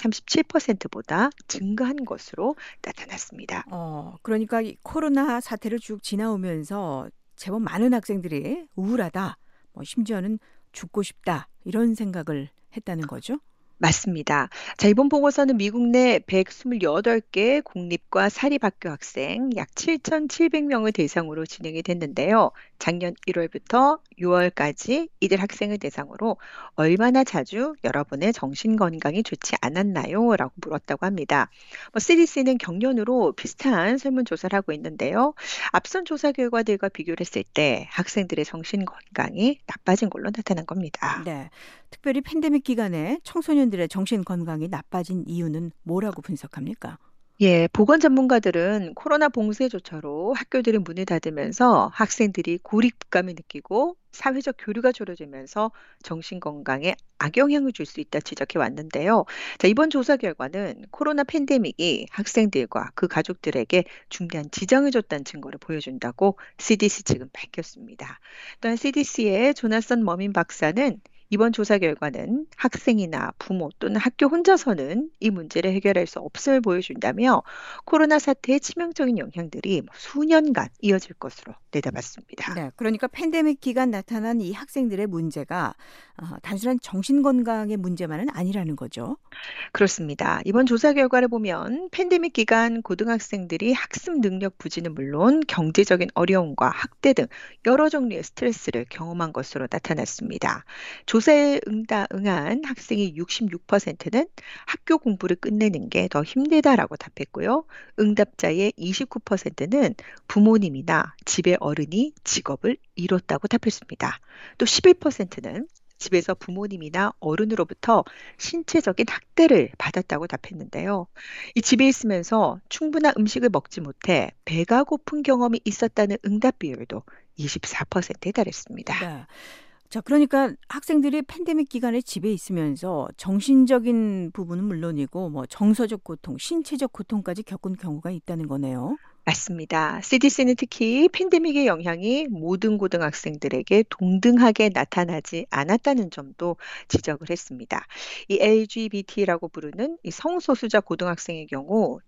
37%보다 증가한 것으로 나타났습니다. 그러니까 이 코로나 사태를 쭉 지나오면서 제법 많은 학생들이 우울하다, 심지어는 죽고 싶다 이런 생각을 했다는 거죠? 맞습니다. 자, 이번 보고서는 미국 내 128개 공립과 사립학교 학생 약 7,700명을 대상으로 진행이 됐는데요. 작년 1월부터 6월까지 이들 학생을 대상으로 얼마나 자주 여러분의 정신 건강이 좋지 않았나요? 라고 물었다고 합니다. CDC는 경년으로 비슷한 설문조사를 하고 있는데요. 앞선 조사 결과들과 비교를 했을 때 학생들의 정신 건강이 나빠진 걸로 나타난 겁니다. 네. 특별히 팬데믹 기간에 청소년들의 정신 건강이 나빠진 이유는 뭐라고 분석합니까? 예, 보건 전문가들은 코로나 봉쇄 조처로 학교들이 문을 닫으면서 학생들이 고립감을 느끼고 사회적 교류가 줄어들면서 정신 건강에 악영향을 줄 수 있다 지적해 왔는데요. 자, 이번 조사 결과는 코로나 팬데믹이 학생들과 그 가족들에게 중대한 지장을 줬다는 증거를 보여준다고 CDC 측은 밝혔습니다. 또한 CDC의 조나선 머민 박사는 이번 조사 결과는 학생이나 부모 또는 학교 혼자서는 이 문제를 해결할 수 없음을 보여준다며 코로나 사태의 치명적인 영향들이 수년간 이어질 것으로 내다봤습니다. 네, 그러니까 팬데믹 기간 나타난 이 학생들의 문제가 단순한 정신 건강의 문제만은 아니라는 거죠. 그렇습니다. 이번 조사 결과를 보면 팬데믹 기간 고등학생들이 학습 능력 부진은 물론 경제적인 어려움과 학대 등 여러 종류의 스트레스를 경험한 것으로 나타났습니다. 조사에 응한 학생의 66%는 학교 공부를 끝내는 게 더 힘들다라고 답했고요. 응답자의 29%는 부모님이나 집의 어른이 직업을 잃었다고 답했습니다. 또 11%는 집에서 부모님이나 어른으로부터 신체적인 학대를 받았다고 답했는데요. 이 집에 있으면서 충분한 음식을 먹지 못해 배가 고픈 경험이 있었다는 응답 비율도 24%에 달했습니다. 네. 자, 그러니까 학생들이 팬데믹 기간에 집에 있으면서 정신적인 부분은 물론이고 뭐 정서적 고통, 신체적 고통까지 겪은 경우가 있다는 거네요. 맞습니다. CDC는 특히 팬데믹의 영향이 모든 고등학생들에게 동등하게 나타나지 않았다는 점도 지적을 했습니다. 이 LGBT라고 부르는 이 성소수자 고등학생의 경우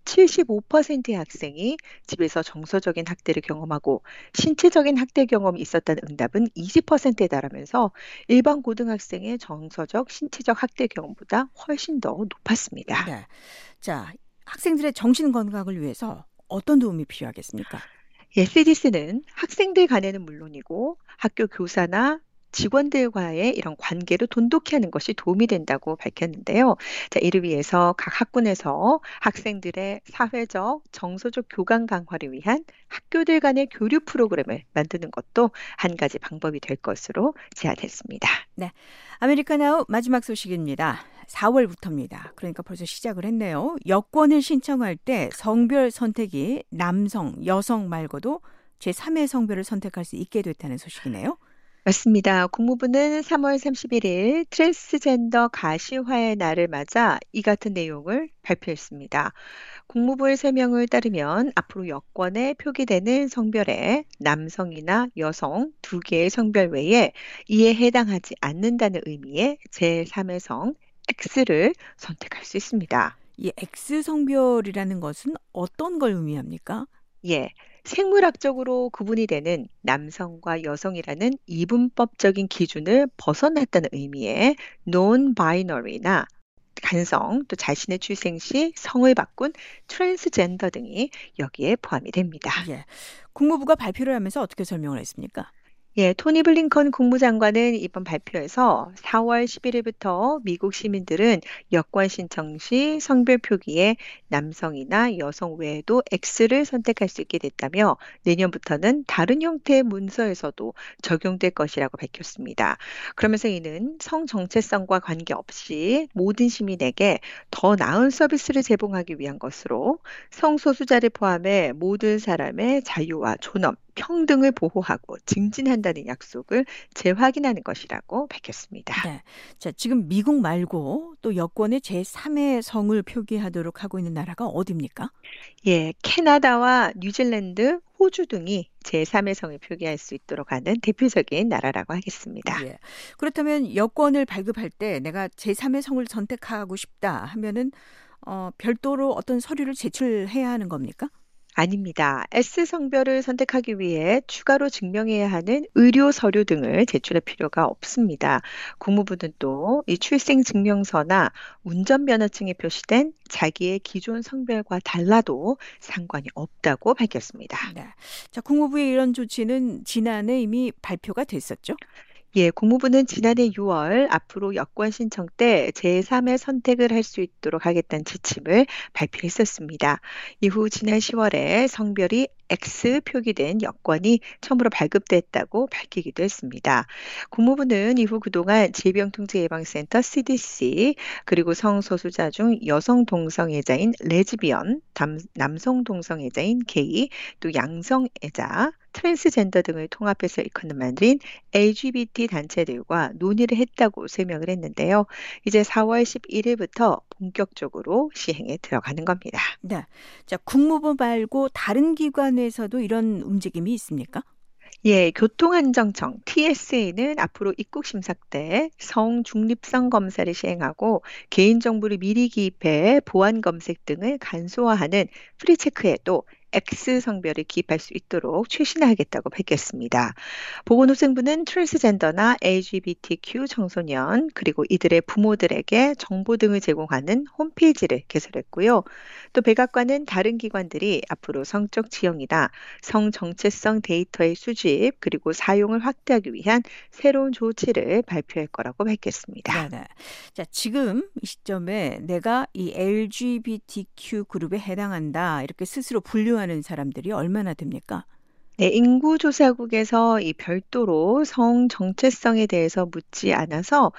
75%의 학생이 집에서 정서적인 학대를 경험하고 신체적인 학대 경험이 있었다는 응답은 20%에 달하면서 일반 고등학생의 정서적, 신체적 학대 경험보다 훨씬 더 높았습니다. 네. 자, 학생들의 정신 건강을 위해서 어떤 도움이 필요하겠습니까? 예, CDC는 학생들 간에는 물론이고 학교 교사나 직원들과의 이런 관계를 돈독히 하는 것이 도움이 된다고 밝혔는데요. 자, 이를 위해서 각 학군에서 학생들의 사회적, 정서적 교감 강화를 위한 학교들 간의 교류 프로그램을 만드는 것도 한 가지 방법이 될 것으로 제안했습니다. 네, 아메리카나우 마지막 소식입니다. 4월부터입니다. 그러니까 벌써 시작을 했네요. 여권을 신청할 때 성별 선택이 남성, 여성 말고도 제3의 성별을 선택할 수 있게 됐다는 소식이네요. 맞습니다. 국무부는 3월 31일 트랜스젠더 가시화의 날을 맞아 이 같은 내용을 발표했습니다. 국무부의 설명을 따르면 앞으로 여권에 표기되는 성별에 남성이나 여성 두 개의 성별 외에 이에 해당하지 않는다는 의미의 제3의 성 X를 선택할 수 있습니다. 이 X 성별이라는 것은 어떤 걸 의미합니까? 예, 생물학적으로 구분이 되는 남성과 여성이라는 이분법적인 기준을 벗어났다는 의미의 non-binary나 간성, 또 자신의 출생 시 성을 바꾼 트랜스젠더 등이 여기에 포함이 됩니다. 예, 국무부가 발표를 하면서 어떻게 설명을 했습니까? 예, 토니 블링컨 국무장관은 이번 발표에서 4월 11일부터 미국 시민들은 여권 신청 시 성별 표기에 남성이나 여성 외에도 X를 선택할 수 있게 됐다며 내년부터는 다른 형태의 문서에서도 적용될 것이라고 밝혔습니다. 그러면서 이는 성 정체성과 관계없이 모든 시민에게 더 나은 서비스를 제공하기 위한 것으로 성소수자를 포함해 모든 사람의 자유와 존엄, 평등을 보호하고 증진한다는 약속을 재확인하는 것이라고 밝혔습니다. 네. 자, 지금 미국 말고 또 여권에 제3의 성을 표기하도록 하고 있는 나라가 어디입니까? 예, 캐나다와 뉴질랜드, 호주 등이 제3의 성을 표기할 수 있도록 하는 대표적인 나라라고 하겠습니다. 예. 그렇다면 여권을 발급할 때 내가 제3의 성을 선택하고 싶다 하면은 별도로 어떤 서류를 제출해야 하는 겁니까? 아닙니다. S 성별을 선택하기 위해 추가로 증명해야 하는 의료 서류 등을 제출할 필요가 없습니다. 국무부는 또 이 출생증명서나 운전면허증에 표시된 자기의 기존 성별과 달라도 상관이 없다고 밝혔습니다. 네. 자, 국무부의 이런 조치는 지난해 이미 발표가 됐었죠? 예, 국무부는 지난해 6월 앞으로 여권 신청 때 제3의 선택을 할 수 있도록 하겠다는 지침을 발표했었습니다. 이후 지난 10월에 성별이 X 표기된 여권이 처음으로 발급됐다고 밝히기도 했습니다. 국무부는 이후 그동안 질병통제예방센터 CDC 그리고 성소수자 중 여성 동성애자인 레즈비언, 남성 동성애자인 게이, 또 양성애자, 트랜스젠더 등을 통합해서 일컫는 만들인 LGBT 단체들과 논의를 했다고 설명을 했는데요. 이제 4월 11일부터 본격적으로 시행에 들어가는 겁니다. 네. 자, 국무부 말고 다른 기관에서도 이런 움직임이 있습니까? 예, 교통안전청 TSA는 앞으로 입국 심사 때 성 중립성 검사를 시행하고 개인정보를 미리 기입해 보안 검색 등을 간소화하는 프리체크에도 X 성별을 기입할 수 있도록 최신화하겠다고 밝혔습니다. 보건후생부는 트랜스젠더나 LGBTQ 청소년 그리고 이들의 부모들에게 정보 등을 제공하는 홈페이지를 개설했고요. 또 백악관은 다른 기관들이 앞으로 성적 지형이나 성 정체성 데이터의 수집 그리고 사용을 확대하기 위한 새로운 조치를 발표할 거라고 밝혔습니다. 네. 자, 지금 이 시점에 내가 이 LGBTQ 그룹에 해당한다 이렇게 스스로 분류하는 사람들이 얼마나 됩니까? 네, 인구조사국에서 이 별도로 성 정체성에 대해서 묻지 않아서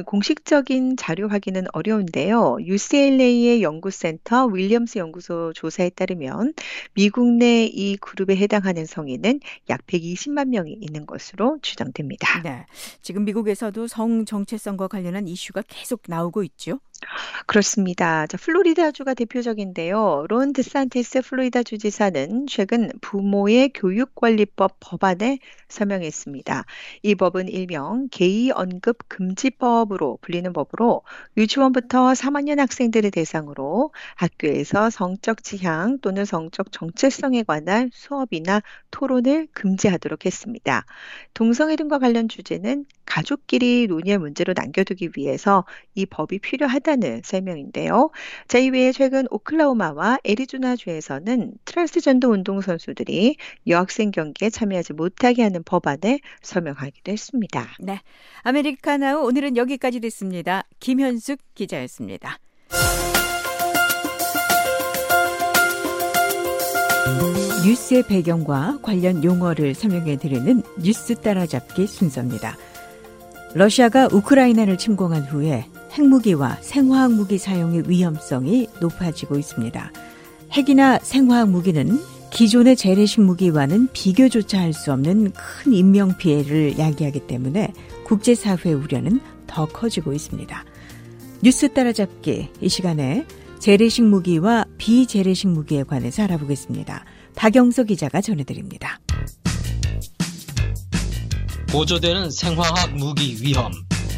공식적인 자료 확인은 어려운데요. UCLA의 연구센터 윌리엄스 연구소 조사에 따르면 미국 내 이 그룹에 해당하는 성인은 약 120만 명이 있는 것으로 추정됩니다. 네. 지금 미국에서도 성 정체성과 관련한 이슈가 계속 나오고 있죠. 그렇습니다. 자, 플로리다주가 대표적인데요. 론 드산티스 플로리다 주지사는 최근 부모의 교육관리법 법안에 서명했습니다. 이 법은 일명 게이 언급 금지법으로 불리는 법으로 유치원부터 3학년 학생들을 대상으로 학교에서 성적 지향 또는 성적 정체성에 관한 수업이나 토론을 금지하도록 했습니다. 동성애 등과 관련 주제는 가족끼리 논의할 문제로 남겨두기 위해서 이 법이 필요하다는 설명인데요. 자, 이외에 최근 오클라호마와 애리조나주에서는 트랜스젠더 운동선수들이 여학생 경기에 참여하지 못하게 하는 법안에 서명하기도 했습니다. 네. 아메리카나우 오늘은 여기까지 됐습니다. 김현숙 기자였습니다. 뉴스의 배경과 관련 용어를 설명해 드리는 뉴스 따라잡기 순서입니다. 러시아가 우크라이나를 침공한 후에 핵무기와 생화학 무기 사용의 위험성이 높아지고 있습니다. 핵이나 생화학 무기는 기존의 재래식 무기와는 비교조차 할 수 없는 큰 인명피해를 야기하기 때문에 국제사회의 우려는 더 커지고 있습니다. 뉴스 따라잡기 이 시간에 재래식 무기와 비재래식 무기에 관해서 알아보겠습니다. 박영석 기자가 전해드립니다. 고조되는 생화학 무기 위험.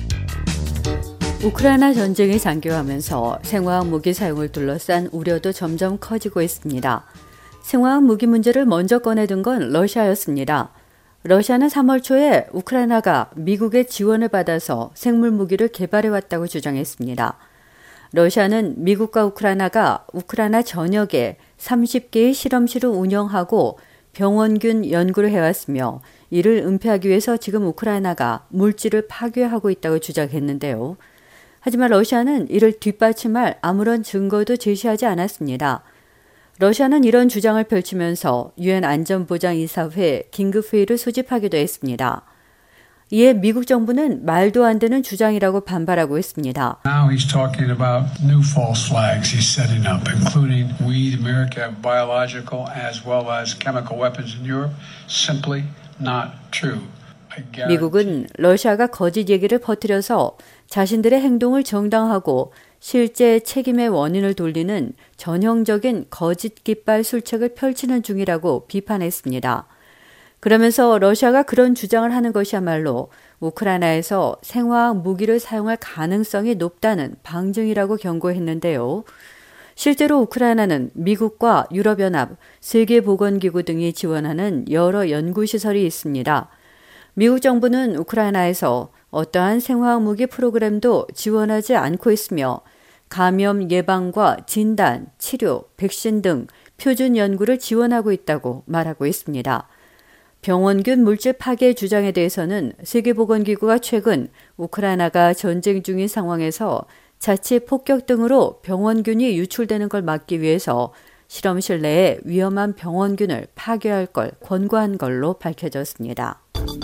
우크라이나 전쟁이 장기화하면서 생화학 무기 사용을 둘러싼 우려도 점점 커지고 있습니다. 생화학 무기 문제를 먼저 꺼내든 건 러시아였습니다. 러시아는 3월 초에 우크라이나가 미국의 지원을 받아서 생물 무기를 개발해왔다고 주장했습니다. 러시아는 미국과 우크라이나가 우크라이나 전역에 30개의 실험실을 운영하고 병원균 연구를 해왔으며 이를 은폐하기 위해서 지금 우크라이나가 물질을 파괴하고 있다고 주장했는데요. 하지만 러시아는 이를 뒷받침할 아무런 증거도 제시하지 않았습니다. 러시아는 이런 주장을 펼치면서 유엔 안전보장이사회 긴급회의를 소집하기도 했습니다. 이에 미국 정부는 말도 안 되는 주장이라고 반발하고 있습니다. Now he's talking about new false flags he's setting up, including we, America, have biological as well as chemical weapons in Europe. Simply not true. 미국은 러시아가 거짓 얘기를 퍼뜨려서 자신들의 행동을 정당화하고 실제 책임의 원인을 돌리는 전형적인 거짓 깃발 술책을 펼치는 중이라고 비판했습니다. 그러면서 러시아가 그런 주장을 하는 것이야말로 우크라이나에서 생화학 무기를 사용할 가능성이 높다는 방증이라고 경고했는데요. 실제로 우크라이나는 미국과 유럽연합, 세계보건기구 등이 지원하는 여러 연구시설이 있습니다. 미국 정부는 우크라이나에서 어떠한 생화학 무기 프로그램도 지원하지 않고 있으며 감염 예방과 진단, 치료, 백신 등 표준 연구를 지원하고 있다고 말하고 있습니다. 병원균 물질 파괴 주장에 대해서는 세계보건기구가 최근 우크라이나가 전쟁 중인 상황에서 자칫 폭격 등으로 병원균이 유출되는 걸 막기 위해서 실험실 내에 위험한 병원균을 파괴할 걸 권고한 걸로 밝혀졌습니다.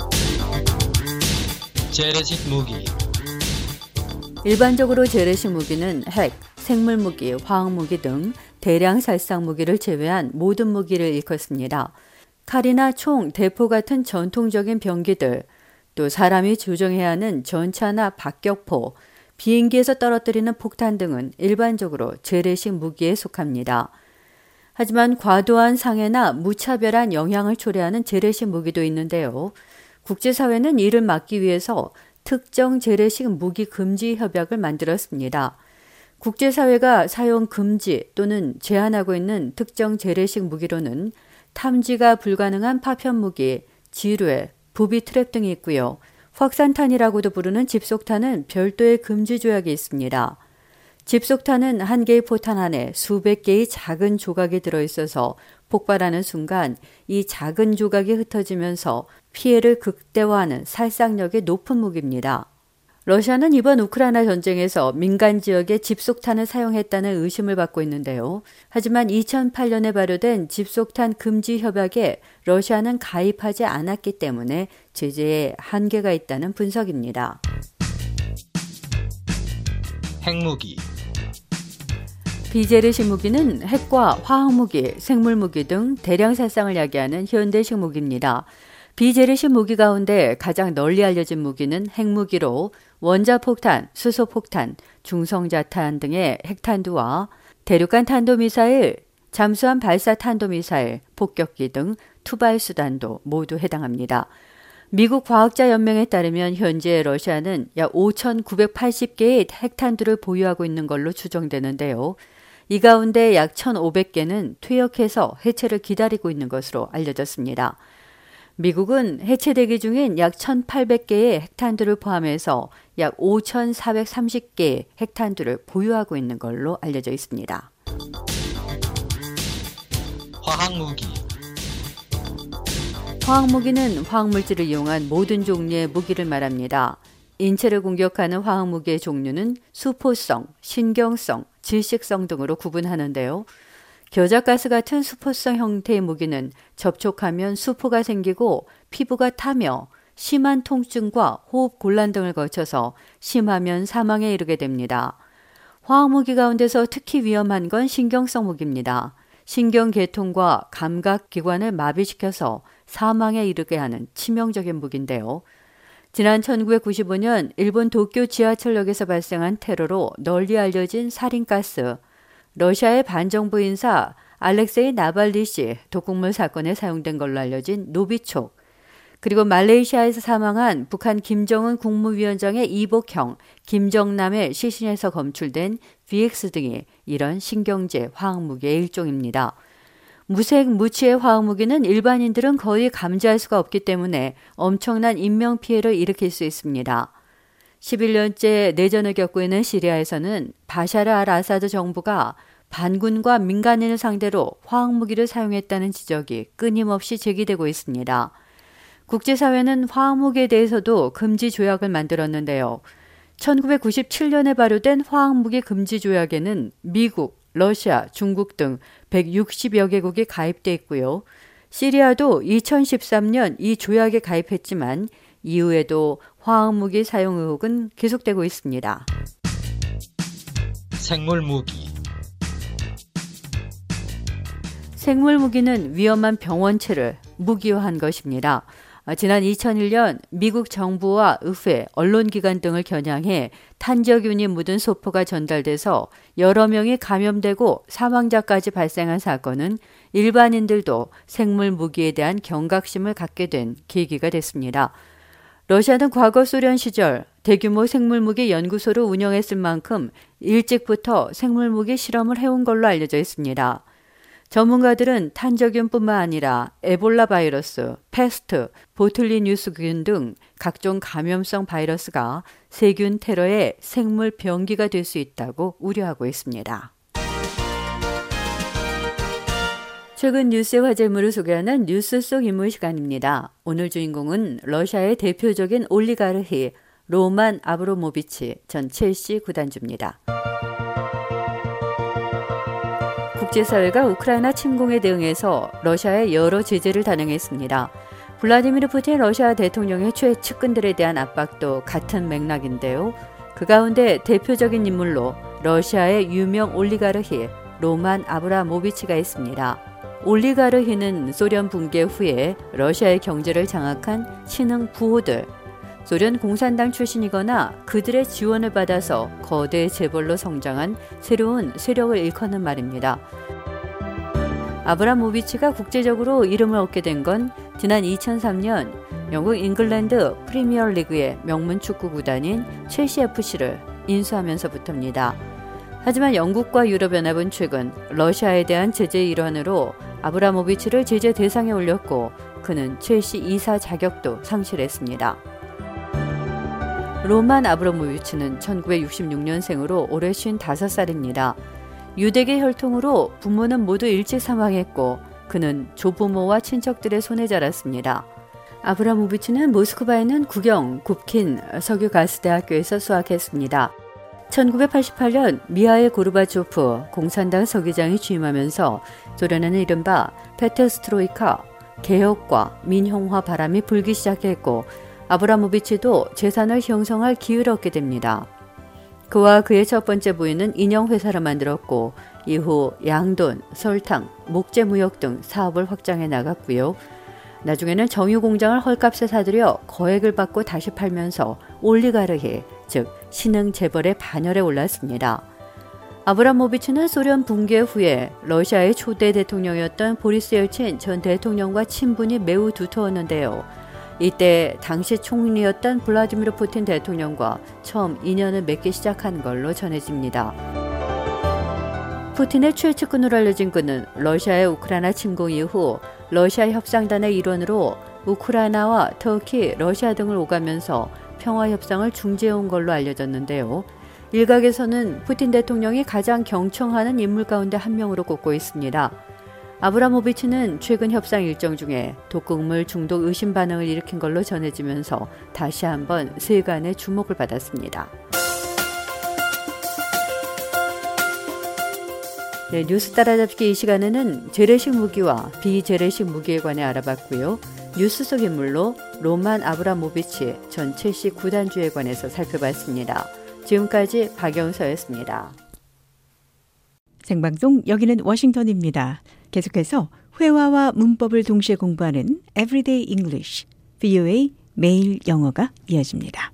재래식 무기. 일반적으로 재래식 무기는 핵, 생물무기, 화학무기 등 대량 살상 무기를 제외한 모든 무기를 일컫습니다. 칼이나 총, 대포 같은 전통적인 병기들, 또 사람이 조종해야 하는 전차나 박격포, 비행기에서 떨어뜨리는 폭탄 등은 일반적으로 재래식 무기에 속합니다. 하지만 과도한 상해나 무차별한 영향을 초래하는 재래식 무기도 있는데요. 국제사회는 이를 막기 위해서 특정 재래식 무기 금지 협약을 만들었습니다. 국제사회가 사용 금지 또는 제한하고 있는 특정 재래식 무기로는 탐지가 불가능한 파편무기, 지뢰, 부비 트랩 등이 있고요. 확산탄이라고도 부르는 집속탄은 별도의 금지 조약이 있습니다. 집속탄은 한 개의 포탄 안에 수백 개의 작은 조각이 들어있어서 폭발하는 순간 이 작은 조각이 흩어지면서 피해를 극대화하는 살상력이 높은 무기입니다. 러시아는 이번 우크라이나 전쟁에서 민간 지역에 집속탄을 사용했다는 의심을 받고 있는데요. 하지만 2008년에 발효된 집속탄 금지 협약에 러시아는 가입하지 않았기 때문에 제재에 한계가 있다는 분석입니다. 핵무기. 비재래식 무기는 핵과 화학무기, 생물무기 등 대량 살상을 야기하는 현대식 무기입니다. 비재래식 무기 가운데 가장 널리 알려진 무기는 핵무기로 원자폭탄, 수소폭탄, 중성자탄 등의 핵탄두와 대륙간 탄도미사일, 잠수함 발사 탄도미사일, 폭격기 등 투발수단도 모두 해당합니다. 미국 과학자연맹에 따르면 현재 러시아는 약 5,980개의 핵탄두를 보유하고 있는 걸로 추정되는데요. 이 가운데 약 1,500개는 퇴역해서 해체를 기다리고 있는 것으로 알려졌습니다. 미국은 해체 대기 중인 약 1,800개의 핵탄두를 포함해서 약 5,430개의 핵탄두를 보유하고 있는 걸로 알려져 있습니다. 화학무기. 화학무기는 화학물질을 이용한 모든 종류의 무기를 말합니다. 인체를 공격하는 화학무기의 종류는 수포성, 신경성, 질식성 등으로 구분하는데요. 겨자가스 같은 수포성 형태의 무기는 접촉하면 수포가 생기고 피부가 타며 심한 통증과 호흡 곤란 등을 거쳐서 심하면 사망에 이르게 됩니다. 화학무기 가운데서 특히 위험한 건 신경성 무기입니다. 신경계통과 감각기관을 마비시켜서 사망에 이르게 하는 치명적인 무기인데요. 지난 1995년 일본 도쿄 지하철역에서 발생한 테러로 널리 알려진 살인가스, 러시아의 반정부 인사 알렉세이 나발리 씨 독극물 사건에 사용된 걸로 알려진 노비촉, 그리고 말레이시아에서 사망한 북한 김정은 국무위원장의 이복형, 김정남의 시신에서 검출된 VX 등이 이런 신경제 화학무기의 일종입니다. 무색, 무취의 화학무기는 일반인들은 거의 감지할 수가 없기 때문에 엄청난 인명피해를 일으킬 수 있습니다. 11년째 내전을 겪고 있는 시리아에서는 바샤르 알 아사드 정부가 반군과 민간인을 상대로 화학무기를 사용했다는 지적이 끊임없이 제기되고 있습니다. 국제사회는 화학무기에 대해서도 금지 조약을 만들었는데요. 1997년에 발효된 화학무기 금지 조약에는 미국, 러시아, 중국 등 160여 개국이 가입돼 있고요. 시리아도 2013년 이 조약에 가입했지만 이후에도 화학무기 사용 의혹은 계속되고 있습니다. 생물무기. 생물무기는 위험한 병원체를 무기화한 것입니다. 지난 2001년 미국 정부와 의회, 언론기관 등을 겨냥해 탄저균이 묻은 소포가 전달돼서 여러 명이 감염되고 사망자까지 발생한 사건은 일반인들도 생물 무기에 대한 경각심을 갖게 된 계기가 됐습니다. 러시아는 과거 소련 시절 대규모 생물무기 연구소를 운영했을 만큼 일찍부터 생물무기 실험을 해온 걸로 알려져 있습니다. 전문가들은 탄저균뿐만 아니라 에볼라 바이러스, 패스트, 보툴리뉴스균 등 각종 감염성 바이러스가 세균 테러의 생물 병기가 될 수 있다고 우려하고 있습니다. 최근 뉴스의 화제물을 소개하는 뉴스 속 인물 시간입니다. 오늘 주인공은 러시아의 대표적인 올리가르히 로만 아브로모비치 전 첼시 구단주입니다. 국제사회가 우크라이나 침공에 대응해서 러시아에 여러 제재를 단행했습니다. 블라디미르 푸틴 러시아 대통령의 최측근들에 대한 압박도 같은 맥락인데요. 그 가운데 대표적인 인물로 러시아의 유명 올리가르히 로만 아브라모비치가 있습니다. 올리가르히는 소련 붕괴 후에 러시아의 경제를 장악한 신흥 부호들, 소련 공산당 출신이거나 그들의 지원을 받아서 거대 재벌로 성장한 새로운 세력을 일컫는 말입니다. 아브라모비치가 국제적으로 이름을 얻게 된 건 지난 2003년 영국 잉글랜드 프리미어리그의 명문 축구 구단인 첼시 FC를 인수하면서부터입니다. 하지만 영국과 유럽연합은 최근 러시아에 대한 제재의 일환으로 아브라모비치를 제재 대상에 올렸고 그는 첼시 이사 자격도 상실했습니다. 로만 아브라모비치는 1966년생으로 올해 55살입니다. 유대계 혈통으로 부모는 모두 일찍 사망했고 그는 조부모와 친척들의 손에 자랐습니다. 아브라모비치는 모스크바에 있는 국영 굽킨 석유가스대학교에서 수학했습니다. 1988년 미하일 고르바초프 공산당 서기장이 취임하면서 소련에는 이른바 페레스트로이카, 개혁과 민형화 바람이 불기 시작했고 아브라모비치도 재산을 형성할 기회를 얻게 됩니다. 그와 그의 첫 번째 부인은 인형회사를 만들었고 이후 양돈, 설탕, 목재무역 등 사업을 확장해 나갔고요. 나중에는 정유공장을 헐값에 사들여 거액을 받고 다시 팔면서 올리가르히, 즉 신흥 재벌의 반열에 올랐습니다. 아브라모비치는 소련 붕괴 후에 러시아의 초대 대통령이었던 보리스 열친 전 대통령과 친분이 매우 두터웠는데요. 이때 당시 총리였던 블라디미르 푸틴 대통령과 처음 인연을 맺기 시작한 걸로 전해집니다. 푸틴의 최측근으로 알려진 그는 러시아의 우크라이나 침공 이후 러시아 협상단의 일원으로 우크라이나와 터키, 러시아 등을 오가면서 평화협상을 중재해온 걸로 알려졌는데요. 일각에서는 푸틴 대통령이 가장 경청하는 인물 가운데 한 명으로 꼽고 있습니다. 아브라모비치는 최근 협상 일정 중에 독극물 중독 의심 반응을 일으킨 걸로 전해지면서 다시 한번 세간의 주목을 받았습니다. 네, 뉴스 따라잡기 이 시간에는 재래식 무기와 비재래식 무기에 관해 알아봤고요. 뉴스 속 인물로 로만 아브라모비치 전 첼시 구단주에 관해서 살펴봤습니다. 지금까지 박영서였습니다. 생방송 여기는 워싱턴입니다. 계속해서 회화와 문법을 동시에 공부하는 Everyday English, VOA 매일 영어가 이어집니다.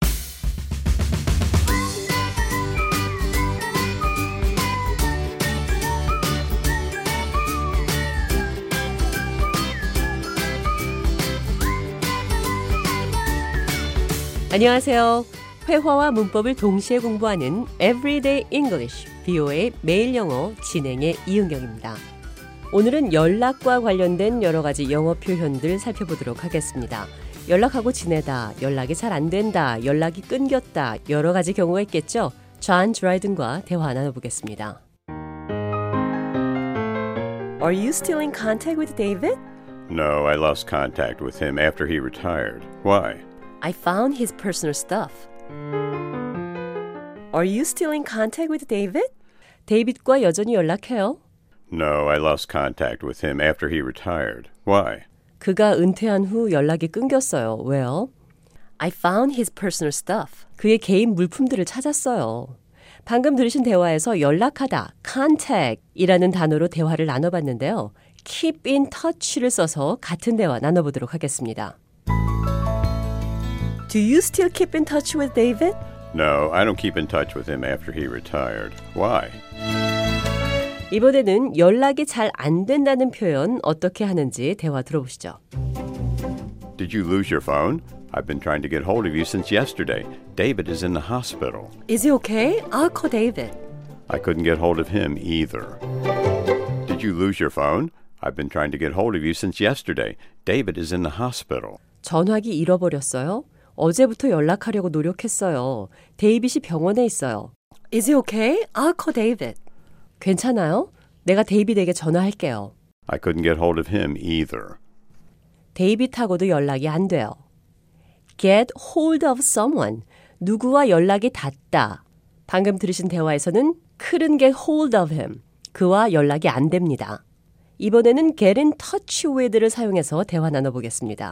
안녕하세요. 회화와 문법을 동시에 공부하는 Everyday English, VOA 매일 영어 진행의 이은경입니다. 오늘은 연락과 관련된 여러 가지 영어 표현들 살펴보도록 하겠습니다. 연락하고 지내다, 연락이 잘 안 된다, 연락이 끊겼다, 여러 가지 경우가 있겠죠? 존 드라이든과 대화 나눠보겠습니다. Are you still in contact with David? No, I lost contact with him after he retired. Why? I found his personal stuff. Are you still in contact with David? 데이빗과 여전히 연락해요? No, I lost contact with him after he retired. Why? 그가 은퇴한 후 연락이 끊겼어요. 왜요? I found his personal stuff. 그의 개인 물품들을 찾았어요. 방금 들으신 대화에서 연락하다, contact이라는 단어로 대화를 나눠봤는데요. keep in touch를 써서 같은 대화 나눠보도록 하겠습니다. Do you still keep in touch with David? No, I don't keep in touch with him after he retired. Why? 이번에는 연락이 잘 안 된다는 표현 어떻게 하는지 대화 들어보시죠. Did you lose your phone? I've been trying to get hold of you since yesterday. David is in the hospital. Is he okay? I'll call David. I couldn't get hold of him either. Did you lose your phone? I've been trying to get hold of you since yesterday. David is in the hospital. 전화기 잃어버렸어요? 어제부터 연락하려고 노력했어요. 데이빗이 병원에 있어요. Is he okay? I'll call David. 괜찮아요? 내가 데이빗에게 전화할게요. I couldn't get hold of him either. 데이빗하고도 연락이 안 돼요. Get hold of someone. 누구와 연락이 닿다. 방금 들으신 대화에서는 couldn't get hold of him. 그와 연락이 안 됩니다. 이번에는 get in touch with를 사용해서 대화 나눠보겠습니다.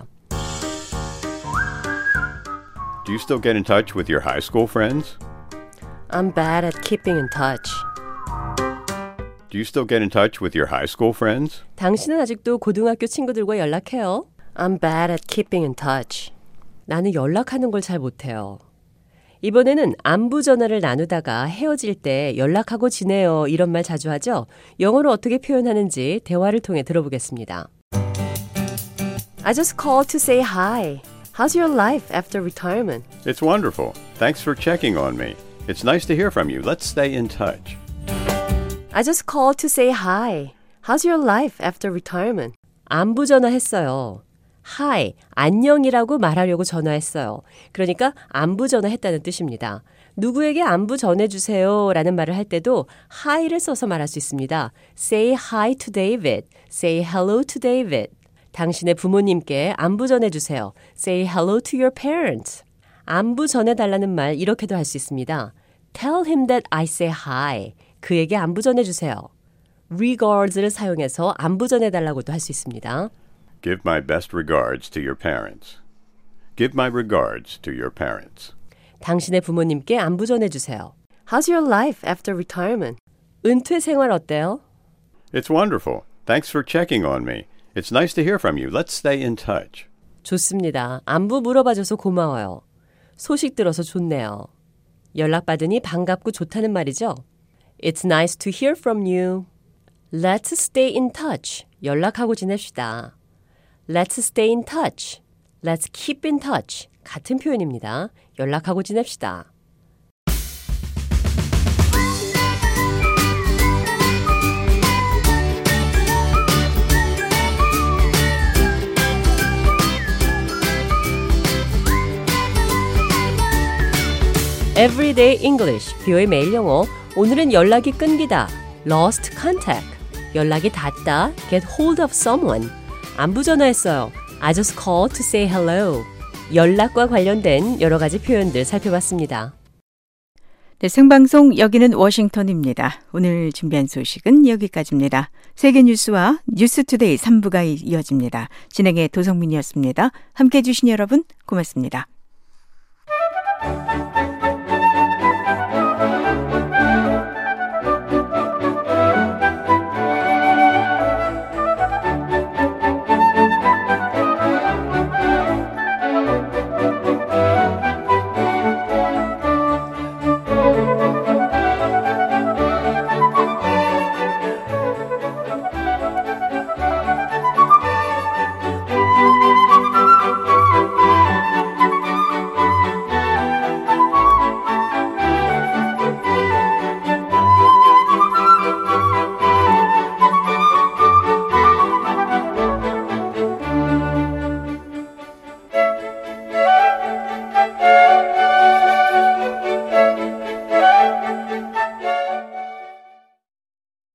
Do you still get in touch with your high school friends? I'm bad at keeping in touch. Do you still get in touch with your high school friends? 당신은 아직도 고등학교 친구들과 연락해요? I'm bad at keeping in touch. 나는 연락하는 걸 잘 못해요. 이번에는 안부 전화를 나누다가 헤어질 때 연락하고 지내요 이런 말 자주 하죠? 영어로 어떻게 표현하는지 대화를 통해 들어보겠습니다. I just called to say hi. How's your life after retirement? It's wonderful. Thanks for checking on me. It's nice to hear from you. Let's stay in touch. I just called to say hi. How's your life after retirement? 안부 전화했어요. Hi, 안녕이라고 말하려고 전화했어요. 그러니까 안부 전화했다는 뜻입니다. 누구에게 안부 전해주세요 라는 말을 할 때도 hi를 써서 말할 수 있습니다. Say hi to David. Say hello to David. 당신의 부모님께 안부 전해주세요. Say hello to your parents. 안부 전해달라는 말 이렇게도 할 수 있습니다. Tell him that I say hi. 그에게 안부 전해주세요. regards를 사용해서 안부 전해달라고도 할 수 있습니다. Give my best regards to your parents. Give my regards to your parents. 당신의 부모님께 안부 전해주세요. How's your life after retirement? 은퇴 생활 어때요? It's wonderful. Thanks for checking on me. It's nice to hear from you. Let's stay in touch. 좋습니다. 안부 물어봐줘서 고마워요. 소식 들어서 좋네요. 연락받으니 반갑고 좋다는 말이죠. It's nice to hear from you. Let's stay in touch. 연락하고 지냅시다. Let's stay in touch. Let's keep in touch. 같은 표현입니다. 연락하고 지냅시다. Everyday English, 비오의 매일 영어. 오늘은 연락이 끊기다, lost contact. 연락이 닿다, get hold of someone. 안부 전화했어요. I just called to say hello. 연락과 관련된 여러 가지 표현들 살펴봤습니다. 네, 생방송 여기는 워싱턴입니다. 오늘 준비한 소식은 여기까지입니다. 세계 뉴스와 뉴스투데이 3부가 이어집니다. 진행의 도성민이었습니다. 함께해 주신 여러분 고맙습니다.